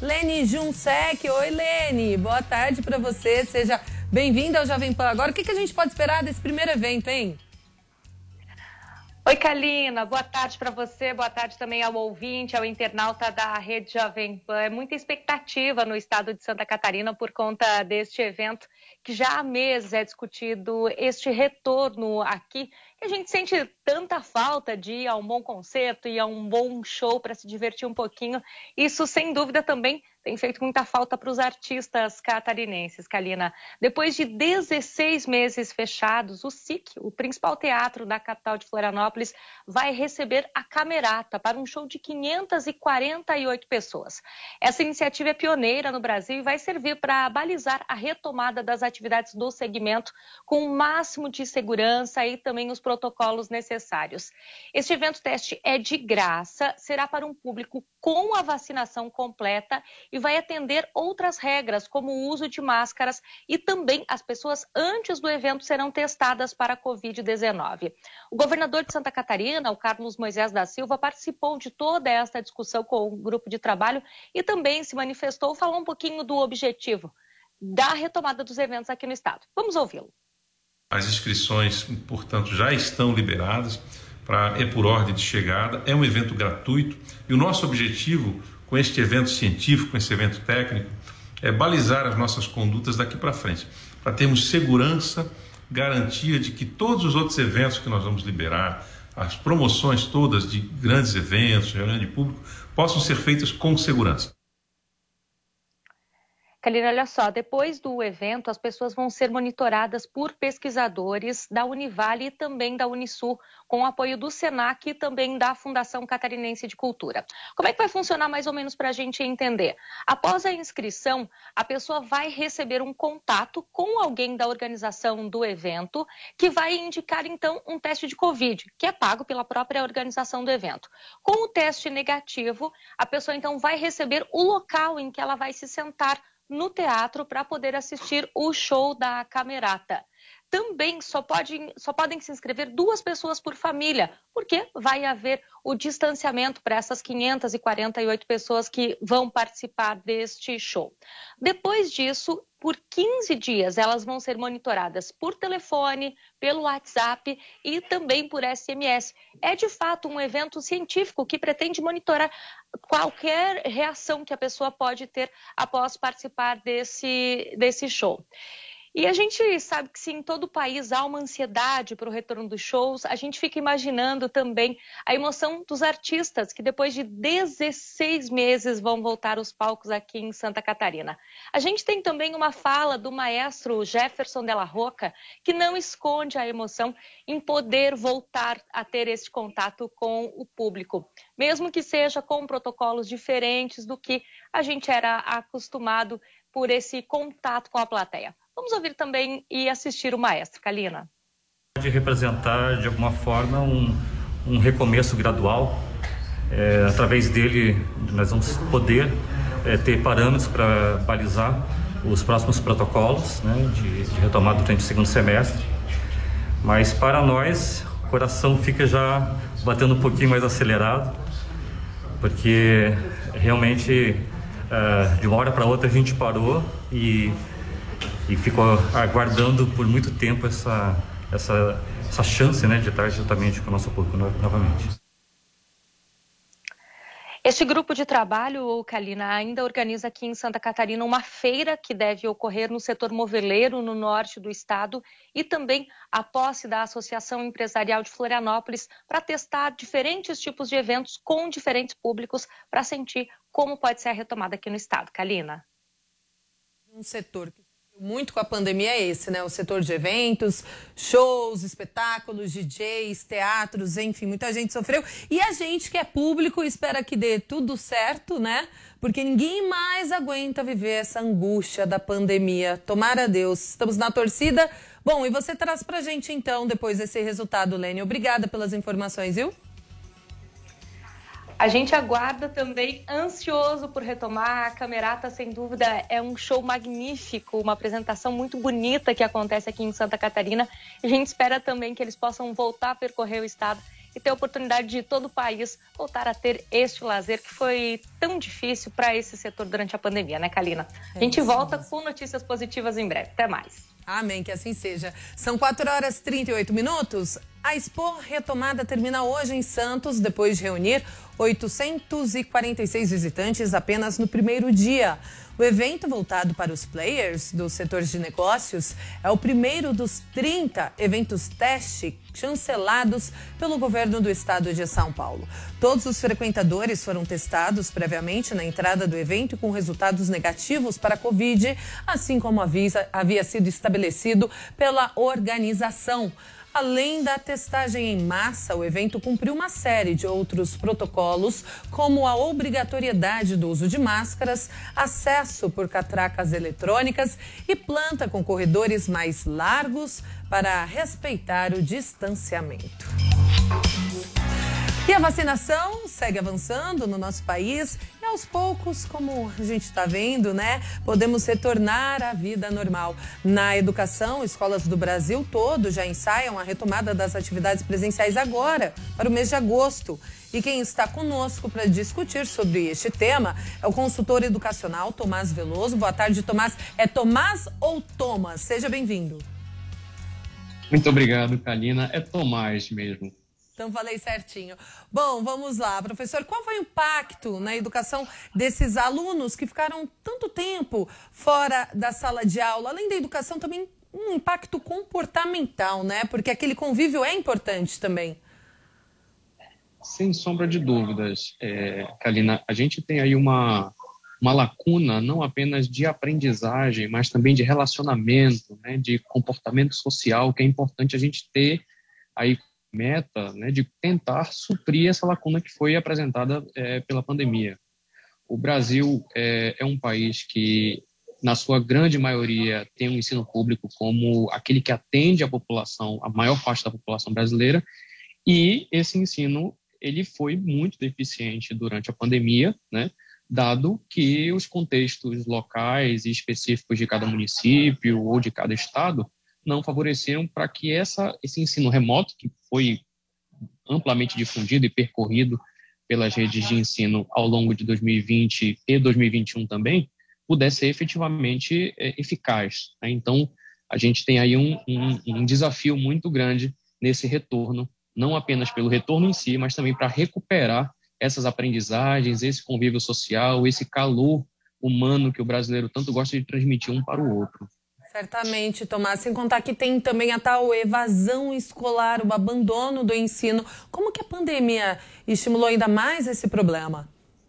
Lene Junsec. Oi, Lene, boa tarde para você, seja bem-vinda ao Jovem Pan. Agora, o que, que a gente pode esperar desse primeiro evento, hein? Oi, Kalina, boa tarde para você, boa tarde também ao ouvinte, ao internauta da Rede Jovem Pan. É muita expectativa no estado de Santa Catarina por conta deste evento, que já há meses é discutido este retorno aqui, que a gente sente tanta falta de ir a um bom concerto e a um bom show para se divertir um pouquinho. Isso, sem dúvida, também tem feito muita falta para os artistas catarinenses, Kalina. Depois de dezesseis meses fechados, o S I C, o principal teatro da capital de Florianópolis, vai receber a Camerata para um show de quinhentas e quarenta e oito pessoas. Essa iniciativa é pioneira no Brasil e vai servir para balizar a retomada das atividades do segmento com o máximo de segurança e também os protocolos necessários. Este evento teste é de graça, será para um público com a vacinação completa e vai atender outras regras, como o uso de máscaras, e também as pessoas antes do evento serão testadas para a covid dezenove. O governador de Santa Catarina, o Carlos Moisés da Silva, participou de toda esta discussão com o grupo de trabalho e também se manifestou, falou um pouquinho do objetivo da retomada dos eventos aqui no estado. Vamos ouvi-lo. As inscrições, portanto, já estão liberadas, pra, é por ordem de chegada, é um evento gratuito e o nosso objetivo com este evento científico, com esse evento técnico, é balizar as nossas condutas daqui para frente, para termos segurança, garantia de que todos os outros eventos que nós vamos liberar, as promoções todas de grandes eventos, reunião de público, possam ser feitas com segurança. Kalina, olha só, depois do evento, as pessoas vão ser monitoradas por pesquisadores da Univale e também da Unisul, com o apoio do Senac e também da Fundação Catarinense de Cultura. Como é que vai funcionar mais ou menos para a gente entender? Após a inscrição, a pessoa vai receber um contato com alguém da organização do evento, que vai indicar, então, um teste de Covid, que é pago pela própria organização do evento. Com o teste negativo, a pessoa, então, vai receber o local em que ela vai se sentar no teatro para poder assistir o show da Camerata. Também só, pode, só podem se inscrever duas pessoas por família, porque vai haver o distanciamento para essas quinhentas e quarenta e oito pessoas que vão participar deste show. Depois disso, por quinze dias, elas vão ser monitoradas por telefone, pelo WhatsApp e também por S M S. É, de fato, um evento científico que pretende monitorar qualquer reação que a pessoa pode ter após participar desse, desse show. E a gente sabe que se em todo o país há uma ansiedade para o retorno dos shows, a gente fica imaginando também a emoção dos artistas que depois de dezesseis meses vão voltar aos palcos aqui em Santa Catarina. A gente tem também uma fala do maestro Jefferson Della Rocca, que não esconde a emoção em poder voltar a ter esse contato com o público, mesmo que seja com protocolos diferentes do que a gente era acostumado por esse contato com a plateia. Vamos ouvir também e assistir o maestro. Kalina. Pode representar, de alguma forma, um, um recomeço gradual. É, através dele, nós vamos poder é, ter parâmetros para balizar os próximos protocolos, né, de, de retomada durante o segundo semestre. Mas, para nós, o coração fica já batendo um pouquinho mais acelerado, porque, realmente, é, de uma hora para outra, a gente parou e... e ficou aguardando por muito tempo essa, essa, essa chance, né, de estar justamente com o nosso público novamente. Este grupo de trabalho, Kalina, ainda organiza aqui em Santa Catarina uma feira que deve ocorrer no setor moveleiro, no norte do estado, e também a posse da Associação Empresarial de Florianópolis para testar diferentes tipos de eventos com diferentes públicos para sentir como pode ser a retomada aqui no estado. Kalina. Um setor que muito com a pandemia é esse, né? O setor de eventos, shows, espetáculos, D Js, teatros, enfim, muita gente sofreu. E a gente que é público espera que dê tudo certo, né? Porque ninguém mais aguenta viver essa angústia da pandemia. Tomara a Deus. Estamos na torcida. Bom, e você traz pra gente então, depois desse resultado, Lene. Obrigada pelas informações, viu? A gente aguarda também, ansioso por retomar. A Camerata, sem dúvida, é um show magnífico, uma apresentação muito bonita que acontece aqui em Santa Catarina. A gente espera também que eles possam voltar a percorrer o estado e ter a oportunidade de todo o país voltar a ter este lazer que foi tão difícil para esse setor durante a pandemia, né, Kalina? A gente volta com notícias positivas em breve. Até mais. Amém, que assim seja. São quatro horas e trinta e oito minutos. A Expo Retomada termina hoje em Santos, depois de reunir oitocentos e quarenta e seis visitantes apenas no primeiro dia. O evento, voltado para os players do setor de negócios, é o primeiro dos trinta eventos teste chancelados pelo governo do estado de São Paulo. Todos os frequentadores foram testados previamente na entrada do evento com resultados negativos para a Covid, assim como avisa, havia sido estabelecido pela organização. Além da testagem em massa, o evento cumpriu uma série de outros protocolos, como a obrigatoriedade do uso de máscaras, acesso por catracas eletrônicas e planta com corredores mais largos para respeitar o distanciamento. E a vacinação segue avançando no nosso país e aos poucos, como a gente está vendo, né, podemos retornar à vida normal. Na educação, escolas do Brasil todo já ensaiam a retomada das atividades presenciais agora, para o mês de agosto. E quem está conosco para discutir sobre este tema é o consultor educacional Tomás Veloso. Boa tarde, Tomás. É Tomás ou Thomas? Seja bem-vindo. Muito obrigado, Kalina. É Tomás mesmo. Então, falei certinho. Bom, vamos lá. Professor, qual foi o impacto na educação desses alunos que ficaram tanto tempo fora da sala de aula? Além da educação, também um impacto comportamental, né? Porque aquele convívio é importante também. Sem sombra de dúvidas, é, Kalina, a gente tem aí uma, uma lacuna não apenas de aprendizagem, mas também de relacionamento, né? De comportamento social, que é importante a gente ter aí meta, né, de tentar suprir essa lacuna que foi apresentada é, pela pandemia. O Brasil é, é um país que, na sua grande maioria, tem um ensino público como aquele que atende a população, a maior parte da população brasileira, e esse ensino ele foi muito deficiente durante a pandemia, né, dado que os contextos locais e específicos de cada município ou de cada estado não favoreceram para que essa, esse ensino remoto, que foi amplamente difundido e percorrido pelas redes de ensino ao longo de dois mil e vinte e dois mil e vinte e um também, pudesse ser efetivamente é, eficaz. Né? Então, a gente tem aí um, um, um desafio muito grande nesse retorno, não apenas pelo retorno em si, mas também para recuperar essas aprendizagens, esse convívio social, esse calor humano que o brasileiro tanto gosta de transmitir um para o outro. Certamente, Tomás, sem contar que tem também a tal evasão escolar, o abandono do ensino. Como que a pandemia estimulou ainda mais esse problema?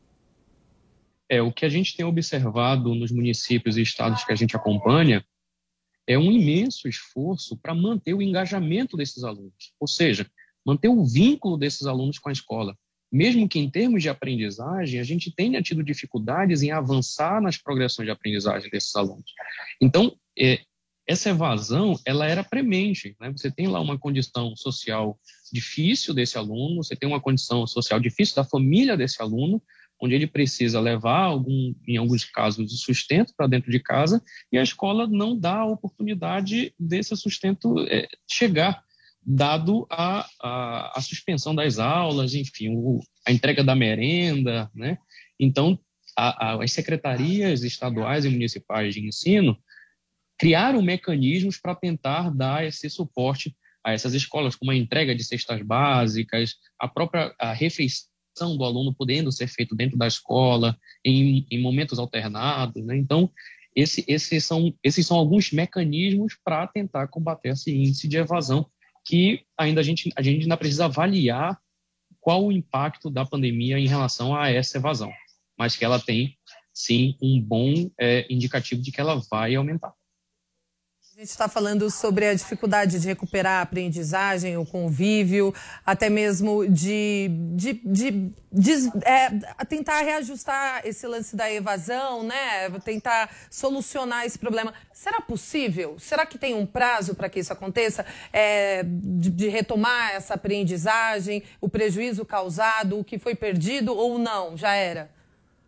É, o que a gente tem observado nos municípios e estados que a gente acompanha é um imenso esforço para manter o engajamento desses alunos, ou seja, manter o vínculo desses alunos com a escola. Mesmo que em termos de aprendizagem, a gente tenha tido dificuldades em avançar nas progressões de aprendizagem desses alunos. Então, é, essa evasão, ela era premente, né? Você tem lá uma condição social difícil desse aluno, você tem uma condição social difícil da família desse aluno, onde ele precisa levar, algum, em alguns casos, o sustento para dentro de casa, e a escola não dá a oportunidade desse sustento é, chegar, dado a, a, a suspensão das aulas, enfim, o, a entrega da merenda, né? Então, a, a, as secretarias estaduais e municipais de ensino criaram mecanismos para tentar dar esse suporte a essas escolas, como a entrega de cestas básicas, a própria a refeição do aluno podendo ser feito dentro da escola, em, em momentos alternados, né? Então, esse, esses, são, esses são alguns mecanismos para tentar combater esse índice de evasão, que ainda a gente, a gente ainda precisa avaliar qual o impacto da pandemia em relação a essa evasão, mas que ela tem, sim, um bom é, indicativo de que ela vai aumentar. A gente está falando sobre a dificuldade de recuperar a aprendizagem, o convívio, até mesmo de, de, de, de é, tentar reajustar esse lance da evasão, né? Tentar solucionar esse problema. Será possível? Será que tem um prazo para que isso aconteça? É, de, de retomar essa aprendizagem, o prejuízo causado, o que foi perdido ou não? Já era?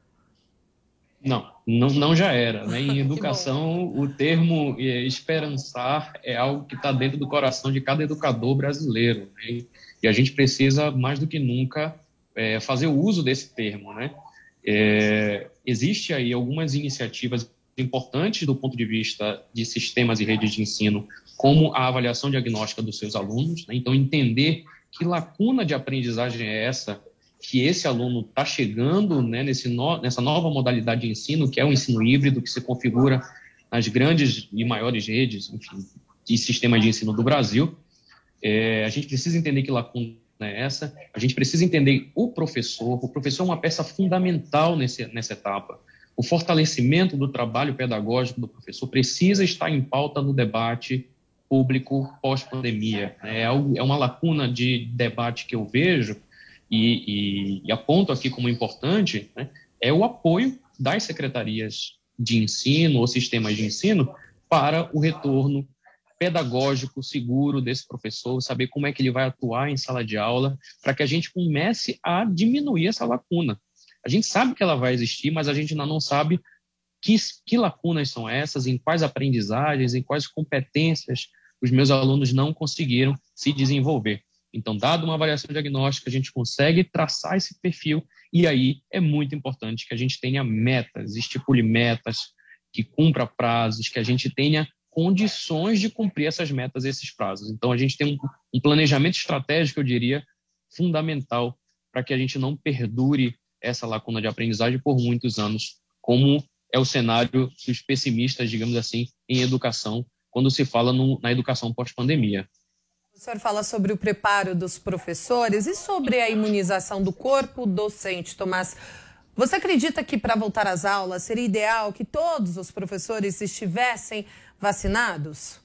Não, não, não já era. Né? Em educação, o termo é, esperançar é algo que está dentro do coração de cada educador brasileiro. Né? E a gente precisa, mais do que nunca, é, fazer o uso desse termo, né? É, existe aí algumas iniciativas importantes do ponto de vista de sistemas e redes de ensino, como a avaliação diagnóstica dos seus alunos, né? Então, entender que lacuna de aprendizagem é essa, que esse aluno está chegando, né, nesse no, nessa nova modalidade de ensino, que é o ensino híbrido, que se configura nas grandes e maiores redes, enfim, de sistemas de ensino do Brasil. É, a gente precisa entender que lacuna é essa, a gente precisa entender o professor, o professor é uma peça fundamental nesse, nessa etapa. O fortalecimento do trabalho pedagógico do professor precisa estar em pauta no debate público pós-pandemia. É, algo, é uma lacuna de debate que eu vejo e, e, e aponto aqui como importante, né, é o apoio das secretarias de ensino ou sistemas de ensino para o retorno pedagógico seguro desse professor, saber como é que ele vai atuar em sala de aula, para que a gente comece a diminuir essa lacuna. A gente sabe que ela vai existir, mas a gente ainda não sabe que, que lacunas são essas, em quais aprendizagens, em quais competências os meus alunos não conseguiram se desenvolver. Então, dado uma avaliação diagnóstica, a gente consegue traçar esse perfil e aí é muito importante que a gente tenha metas, estipule metas, que cumpra prazos, que a gente tenha condições de cumprir essas metas, esses prazos. Então, a gente tem um, um planejamento estratégico, eu diria, fundamental para que a gente não perdure essa lacuna de aprendizagem por muitos anos, como é o cenário dos pessimistas, digamos assim, em educação, quando se fala no, na educação pós-pandemia. O senhor fala sobre o preparo dos professores e sobre a imunização do corpo docente, Tomás. Você acredita que para voltar às aulas seria ideal que todos os professores estivessem vacinados?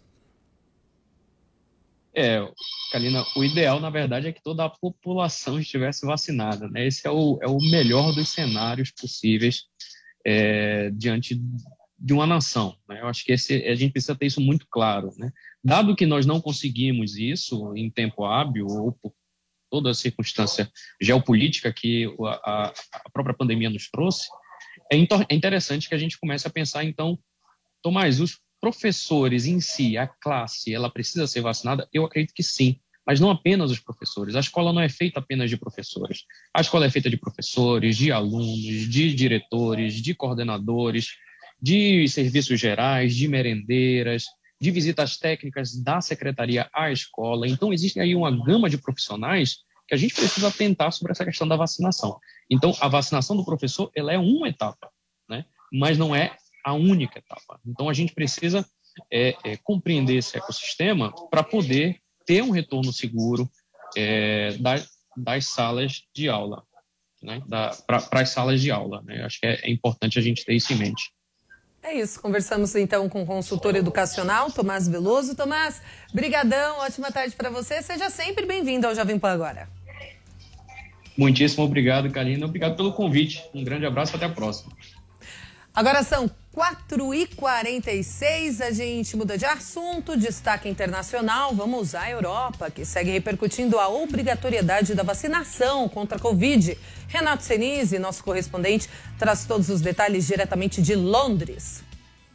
É, Kalina, o ideal, na verdade, é que toda a população estivesse vacinada, né? Esse é o, é o melhor dos cenários possíveis é, diante de uma nação, né? Eu acho que esse, a gente precisa ter isso muito claro, né? Dado que nós não conseguimos isso em tempo hábil ou por toda a circunstância geopolítica que a, a própria pandemia nos trouxe, é, é interessante que a gente comece a pensar, então, Tomás, os professores em si, a classe, ela precisa ser vacinada? Eu acredito que sim, mas não apenas os professores. A escola não é feita apenas de professores. A escola é feita de professores, de alunos, de diretores, de coordenadores, de serviços gerais, de merendeiras, de visitas técnicas da secretaria à escola. Então, existe aí uma gama de profissionais que a gente precisa atentar sobre essa questão da vacinação. Então, a vacinação do professor, ela é uma etapa, né? Mas não é a única etapa. Então, a gente precisa é, é, compreender esse ecossistema para poder ter um retorno seguro é, das, das salas de aula, né? Para as salas de aula, né? Acho que é, é importante a gente ter isso em mente. É isso, conversamos então com o consultor educacional Tomás Veloso. Tomás, brigadão, ótima tarde para você, seja sempre bem-vindo ao Jovem Pan agora. Muitíssimo obrigado, Kalina, obrigado pelo convite, um grande abraço, até a próxima. Agora são quatro e quarenta e seis, a gente muda de assunto, destaque internacional, vamos à Europa, que segue repercutindo a obrigatoriedade da vacinação contra a Covid. Renato Senise, nosso correspondente, traz todos os detalhes diretamente de Londres.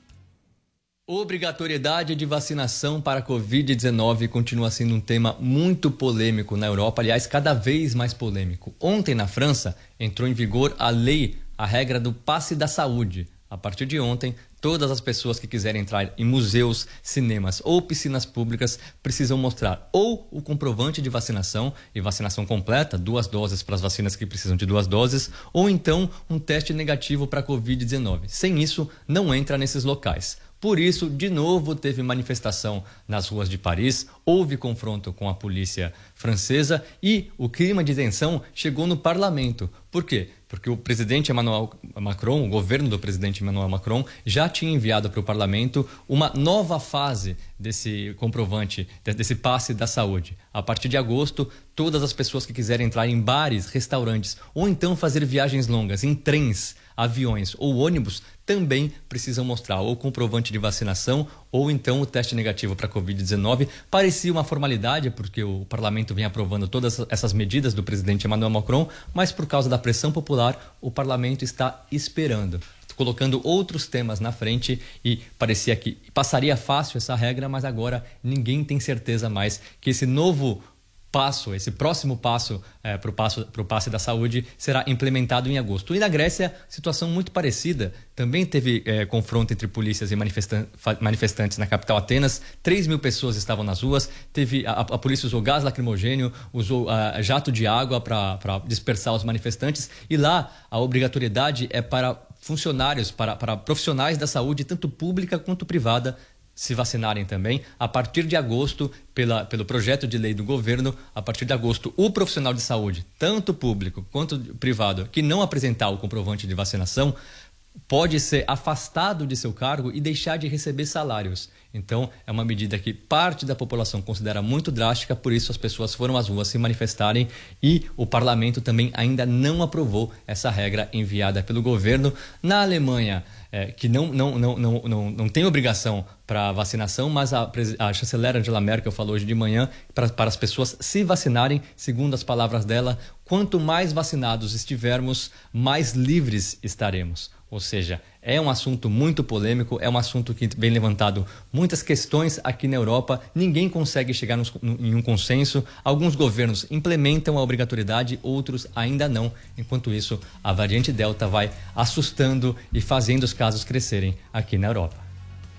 Obrigatoriedade de vacinação para a covid dezenove continua sendo um tema muito polêmico na Europa, aliás, cada vez mais polêmico. Ontem, na França, entrou em vigor a lei, a regra do passe da saúde. A partir de ontem, todas as pessoas que quiserem entrar em museus, cinemas ou piscinas públicas precisam mostrar ou o comprovante de vacinação e vacinação completa, duas doses para as vacinas que precisam de duas doses, ou então um teste negativo para a covid dezenove. Sem isso, não entra nesses locais. Por isso, de novo, teve manifestação nas ruas de Paris, houve confronto com a polícia francesa e o clima de tensão chegou no parlamento. Por quê? Porque o presidente Emmanuel Macron, o governo do presidente Emmanuel Macron, já tinha enviado para o parlamento uma nova fase desse comprovante, desse passe da saúde. A partir de agosto, todas as pessoas que quiserem entrar em bares, restaurantes ou então fazer viagens longas em trens, aviões ou ônibus também precisam mostrar ou comprovante de vacinação ou então o teste negativo para a covid dezenove. Parecia uma formalidade porque o parlamento vem aprovando todas essas medidas do presidente Emmanuel Macron, mas por causa da pressão popular, o parlamento está esperando, colocando outros temas na frente e parecia que passaria fácil essa regra, mas agora ninguém tem certeza mais que esse novo passo, esse próximo passo é, para o passo, pro passe da saúde será implementado em agosto. E na Grécia, situação muito parecida. Também teve é, confronto entre polícias e manifestan- manifestantes na capital Atenas. três mil pessoas estavam nas ruas. Teve, a, a polícia usou gás lacrimogênio, usou a, jato de água para dispersar os manifestantes. E lá a obrigatoriedade é para funcionários, para, para profissionais da saúde, tanto pública quanto privada, se vacinarem também. A partir de agosto, pela, pelo projeto de lei do governo, a partir de agosto, o profissional de saúde, tanto público quanto privado, que não apresentar o comprovante de vacinação, pode ser afastado de seu cargo e deixar de receber salários. Então, é uma medida que parte da população considera muito drástica, por isso as pessoas foram às ruas se manifestarem e o parlamento também ainda não aprovou essa regra enviada pelo governo. Na Alemanha, é, que não, não, não, não, não, não tem obrigação para vacinação, mas a, a chanceler Angela Merkel falou hoje de manhã para, para as pessoas se vacinarem, segundo as palavras dela, quanto mais vacinados estivermos, mais livres estaremos. Ou seja, é um assunto muito polêmico, é um assunto que vem levantado muitas questões aqui na Europa, ninguém consegue chegar nos, em um consenso, alguns governos implementam a obrigatoriedade, outros ainda não. Enquanto isso, a variante Delta vai assustando e fazendo os casos crescerem aqui na Europa.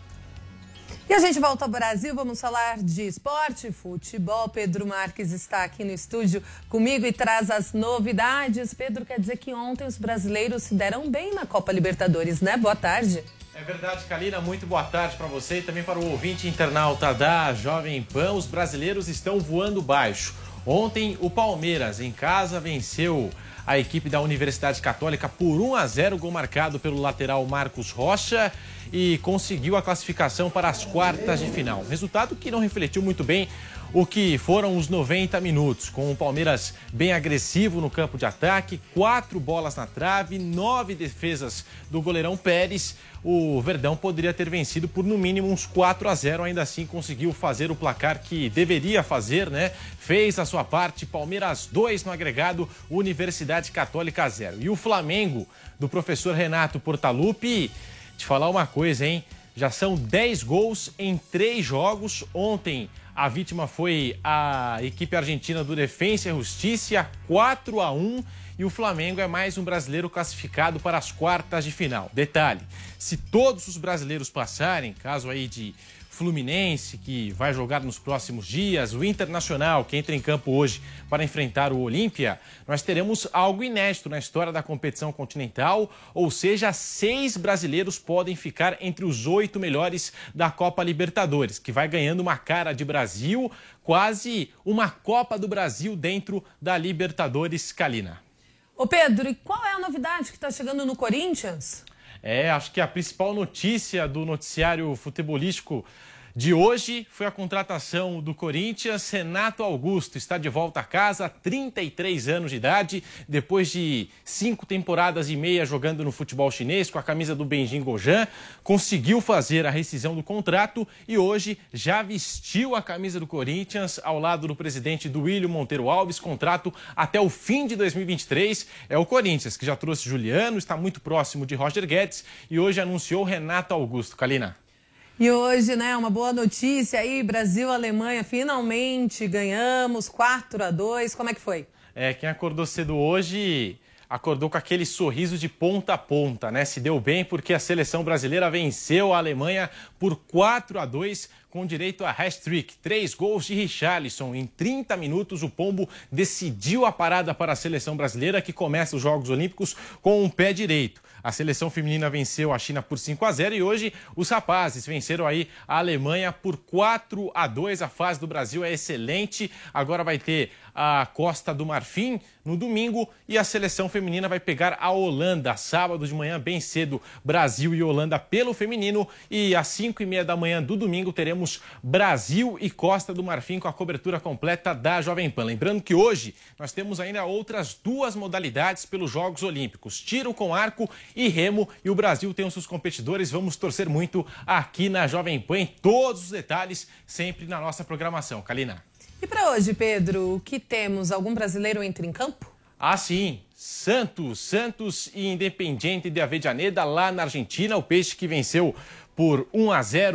E a gente volta ao Brasil, vamos falar de esporte, futebol. Pedro Marques está aqui no estúdio comigo e traz as novidades. Pedro, quer dizer que ontem os brasileiros se deram bem na Copa Libertadores, né? Boa tarde. É verdade, Kalina, muito boa tarde para você e também para o ouvinte internauta da Jovem Pan. Os brasileiros estão voando baixo. Ontem o Palmeiras em casa venceu a equipe da Universidade Católica por um a zero, gol marcado pelo lateral Marcos Rocha, e conseguiu a classificação para as quartas de final. Resultado que não refletiu muito bem o que foram os noventa minutos, com o Palmeiras bem agressivo no campo de ataque, quatro bolas na trave, nove defesas do goleirão Pérez. O Verdão poderia ter vencido por no mínimo uns quatro a zero, ainda assim conseguiu fazer o placar que deveria fazer, né? Fez a sua parte, Palmeiras dois no agregado, Universidade Católica zero. E o Flamengo, do professor Renato Portaluppi, te falar uma coisa, hein? Já são dez gols em três jogos. Ontem a vítima foi a equipe argentina do Defensa e Justiça, quatro a um. E o Flamengo é mais um brasileiro classificado para as quartas de final. Detalhe, se todos os brasileiros passarem, caso aí de Fluminense, que vai jogar nos próximos dias, o Internacional, que entra em campo hoje para enfrentar o Olímpia, nós teremos algo inédito na história da competição continental, ou seja, seis brasileiros podem ficar entre os oito melhores da Copa Libertadores, que vai ganhando uma cara de Brasil, quase uma Copa do Brasil dentro da Libertadores, Kalina. Ô Pedro, e qual é a novidade que está chegando no Corinthians? É, acho que a principal notícia do noticiário futebolístico de hoje foi a contratação do Corinthians. Renato Augusto está de volta a casa, trinta e três anos de idade, depois de cinco temporadas e meia jogando no futebol chinês com a camisa do Beijing Gojan, conseguiu fazer a rescisão do contrato e hoje já vestiu a camisa do Corinthians ao lado do presidente Duílio Monteiro Alves, contrato até o fim de dois mil e vinte e três. É o Corinthians que já trouxe Juliano, está muito próximo de Roger Guedes e hoje anunciou Renato Augusto. Kalina. E hoje, né, uma boa notícia aí, Brasil, Alemanha, finalmente ganhamos quatro a dois, como é que foi? É, quem acordou cedo hoje acordou com aquele sorriso de ponta a ponta, né? Se deu bem porque a seleção brasileira venceu a Alemanha por quatro a dois, com direito a hat-trick. Três gols de Richarlison. Em trinta minutos, o Pombo decidiu a parada para a seleção brasileira, que começa os Jogos Olímpicos com um pé direito. A seleção feminina venceu a China por cinco a zero e hoje os rapazes venceram aí a Alemanha por quatro a dois. A fase do Brasil é excelente. Agora vai ter a Costa do Marfim no domingo e a seleção feminina vai pegar a Holanda sábado de manhã, bem cedo, Brasil e Holanda pelo feminino, e às cinco e meia da manhã do domingo teremos Brasil e Costa do Marfim com a cobertura completa da Jovem Pan. Lembrando que hoje nós temos ainda outras duas modalidades pelos Jogos Olímpicos, tiro com arco e remo, e o Brasil tem os seus competidores. Vamos torcer muito aqui na Jovem Pan, em todos os detalhes, sempre na nossa programação. Kalina. E para hoje, Pedro, o que temos? Algum brasileiro entra em campo? Ah, sim. Santos, Santos e Independiente de Avellaneda lá na Argentina. O Peixe que venceu por um a zero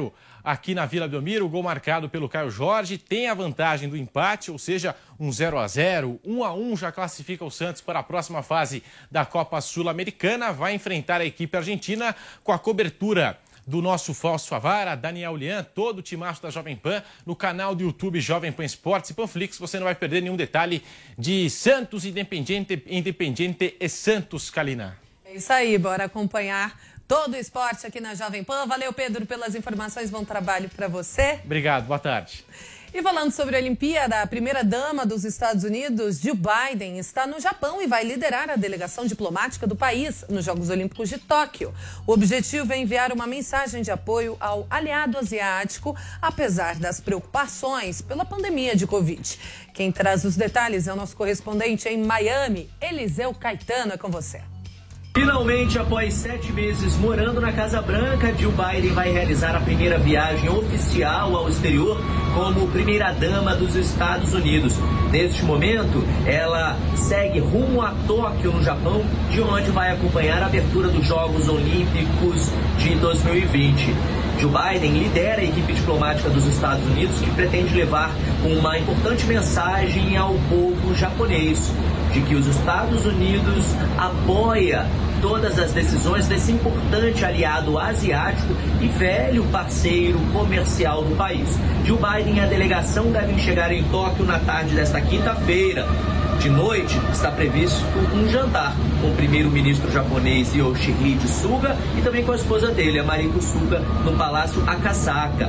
aqui na Vila Belmiro, o gol marcado pelo Caio Jorge, tem a vantagem do empate, ou seja, um zero a zero, um a um já classifica o Santos para a próxima fase da Copa Sul-Americana, vai enfrentar a equipe argentina com a cobertura do nosso Fausto Favara, Daniel Lian, todo o timaço da Jovem Pan, no canal do YouTube Jovem Pan Esportes e Panflix. Você não vai perder nenhum detalhe de Santos, Independiente, Independiente e Santos, Kalina. É isso aí, bora acompanhar todo o esporte aqui na Jovem Pan. Valeu, Pedro, pelas informações, bom trabalho para você. Obrigado, boa tarde. E falando sobre a Olimpíada, a primeira-dama dos Estados Unidos, Jill Biden, está no Japão e vai liderar a delegação diplomática do país nos Jogos Olímpicos de Tóquio. O objetivo é enviar uma mensagem de apoio ao aliado asiático, apesar das preocupações pela pandemia de Covid. Quem traz os detalhes é o nosso correspondente em Miami, Eliseu Caetano, é com você. Finalmente, após sete meses morando na Casa Branca, Jill Biden vai realizar a primeira viagem oficial ao exterior como primeira-dama dos Estados Unidos. Neste momento, ela segue rumo a Tóquio, no Japão, de onde vai acompanhar a abertura dos Jogos Olímpicos de dois mil e vinte. Joe Biden lidera a equipe diplomática dos Estados Unidos, que pretende levar uma importante mensagem ao povo japonês de que os Estados Unidos apoia todas as decisões desse importante aliado asiático e velho parceiro comercial do país. Joe Biden e a delegação devem chegar em Tóquio na tarde desta quinta-feira. De noite, está previsto um jantar com o primeiro-ministro japonês Yoshihide Suga e também com a esposa dele, a Mariko Suga, no Palácio Akasaka.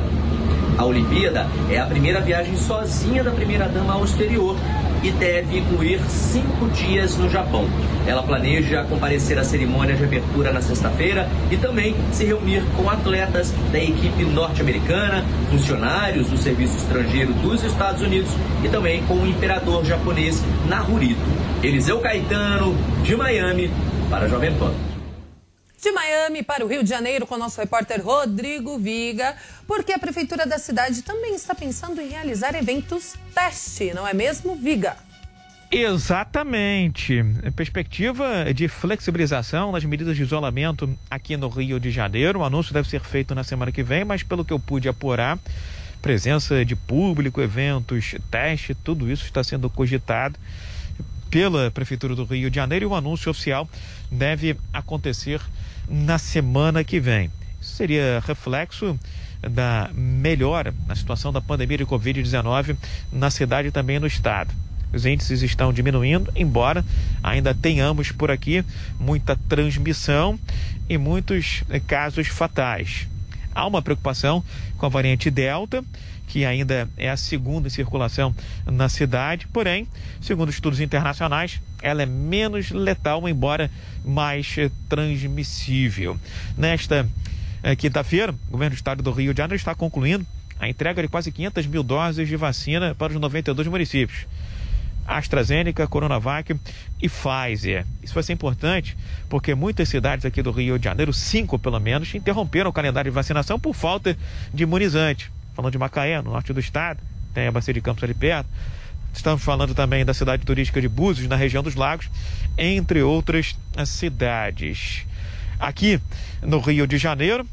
A Olimpíada é a primeira viagem sozinha da primeira-dama ao exterior e deve incluir cinco dias no Japão. Ela planeja comparecer à cerimônia de abertura na sexta-feira e também se reunir com atletas da equipe norte-americana, funcionários do Serviço Estrangeiro dos Estados Unidos e também com o imperador japonês Naruhito. Eliseu Caetano, de Miami, para a Jovem Pan. De Miami para o Rio de Janeiro com o nosso repórter Rodrigo Viga, porque a prefeitura da cidade também está pensando em realizar eventos teste, não é mesmo, Viga? Exatamente. Perspectiva de flexibilização das medidas de isolamento aqui no Rio de Janeiro. O anúncio deve ser feito na semana que vem, mas pelo que eu pude apurar, presença de público, eventos, teste, tudo isso está sendo cogitado pela Prefeitura do Rio de Janeiro e o anúncio oficial deve acontecer na semana que vem. Isso seria reflexo da melhora na situação da pandemia de covid dezenove na cidade e também no estado. Os índices estão diminuindo, embora ainda tenhamos por aqui muita transmissão e muitos casos fatais. Há uma preocupação com a variante Delta, que ainda é a segunda em circulação na cidade, porém, segundo estudos internacionais, ela é menos letal, embora mais transmissível. Nesta eh, quinta-feira, o governo do estado do Rio de Janeiro está concluindo a entrega de quase quinhentas mil doses de vacina para os noventa e dois municípios. AstraZeneca, Coronavac e Pfizer. Isso vai ser importante porque muitas cidades aqui do Rio de Janeiro, cinco pelo menos, interromperam o calendário de vacinação por falta de imunizante. Falando de Macaé, no norte do estado, tem a Bacia de Campos ali perto. Estamos falando também da cidade turística de Búzios, na região dos Lagos, entre outras cidades. Aqui no Rio de Janeiro,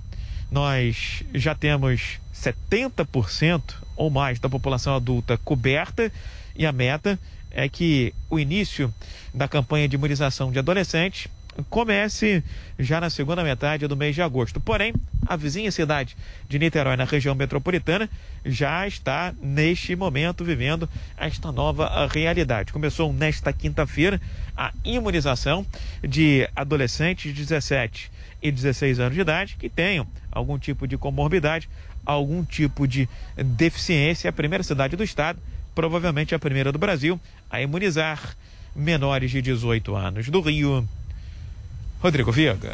nós já temos setenta por cento ou mais da população adulta coberta e a meta é que o início da campanha de imunização de adolescentes comece já na segunda metade do mês de agosto. Porém, a vizinha cidade de Niterói, na região metropolitana, já está neste momento vivendo esta nova realidade. Começou nesta quinta-feira a imunização de adolescentes de dezessete e dezesseis anos de idade que tenham algum tipo de comorbidade, algum tipo de deficiência. A primeira cidade do estado, provavelmente a primeira do Brasil, a imunizar menores de dezoito anos. Do Rio, Rodrigo Viga.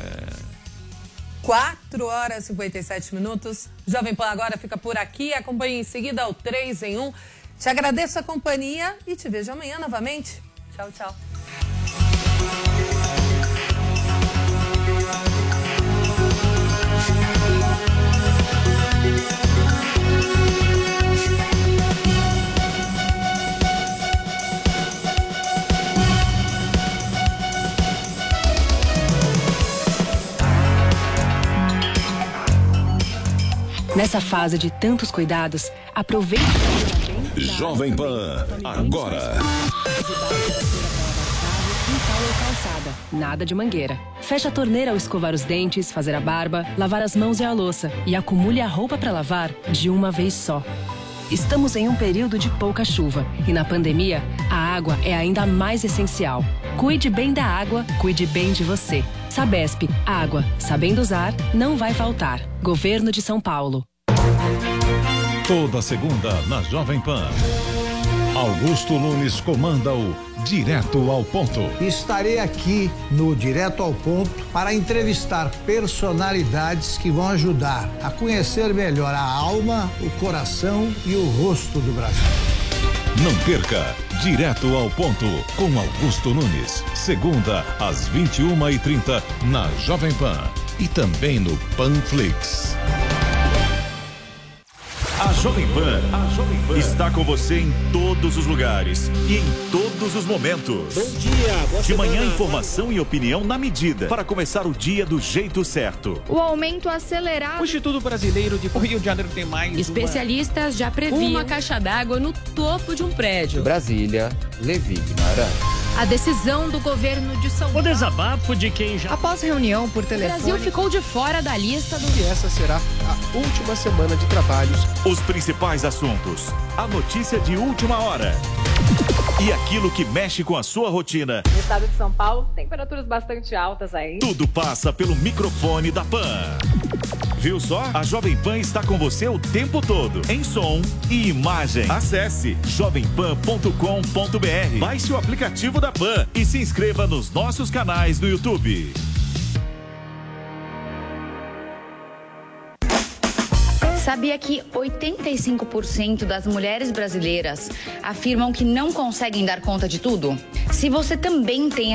quatro horas e cinquenta e sete minutos. Jovem Pan agora fica por aqui. Acompanhe em seguida o três em um. Te agradeço a companhia e te vejo amanhã novamente. Tchau, tchau. Nessa fase de tantos cuidados, aproveite... Jovem Pan, agora. Calçada, nada de mangueira. Feche a torneira ao escovar os dentes, fazer a barba, lavar as mãos e a louça. E acumule a roupa para lavar de uma vez só. Estamos em um período de pouca chuva e na pandemia, a água é ainda mais essencial. Cuide bem da água, cuide bem de você. Sabesp, água, sabendo usar, não vai faltar. Governo de São Paulo. Toda segunda na Jovem Pan. Augusto Nunes comanda o Direto ao Ponto. Estarei aqui no Direto ao Ponto para entrevistar personalidades que vão ajudar a conhecer melhor a alma, o coração e o rosto do Brasil. Não perca Direto ao Ponto com Augusto Nunes. Segunda às vinte e uma e trinta na Jovem Pan e também no Panflix. A Jovem Pan, a Jovem Pan está com você em todos os lugares e em todos os momentos. Bom dia, boa De manhã, semana. informação e opinião na medida para começar o dia do jeito certo. O aumento acelerado. O Instituto Brasileiro de Rio de Janeiro tem mais Especialistas uma... já previam uma caixa d'água no topo de um prédio. Brasília, Levi Guimarães. A decisão do governo de São Paulo. O desabafo de quem já... Após reunião por telefone, o Brasil ficou de fora da lista do... E essa será a última semana de trabalhos. Os principais assuntos, a notícia de última hora e aquilo que mexe com a sua rotina. No estado de São Paulo, temperaturas bastante altas aí. Tudo passa pelo microfone da Pan. Viu só? A Jovem Pan está com você o tempo todo, em som e imagem. Acesse jovem pan ponto com ponto br. Baixe o aplicativo da Pan e se inscreva nos nossos canais no YouTube. Sabia que oitenta e cinco por cento das mulheres brasileiras afirmam que não conseguem dar conta de tudo? Se você também tem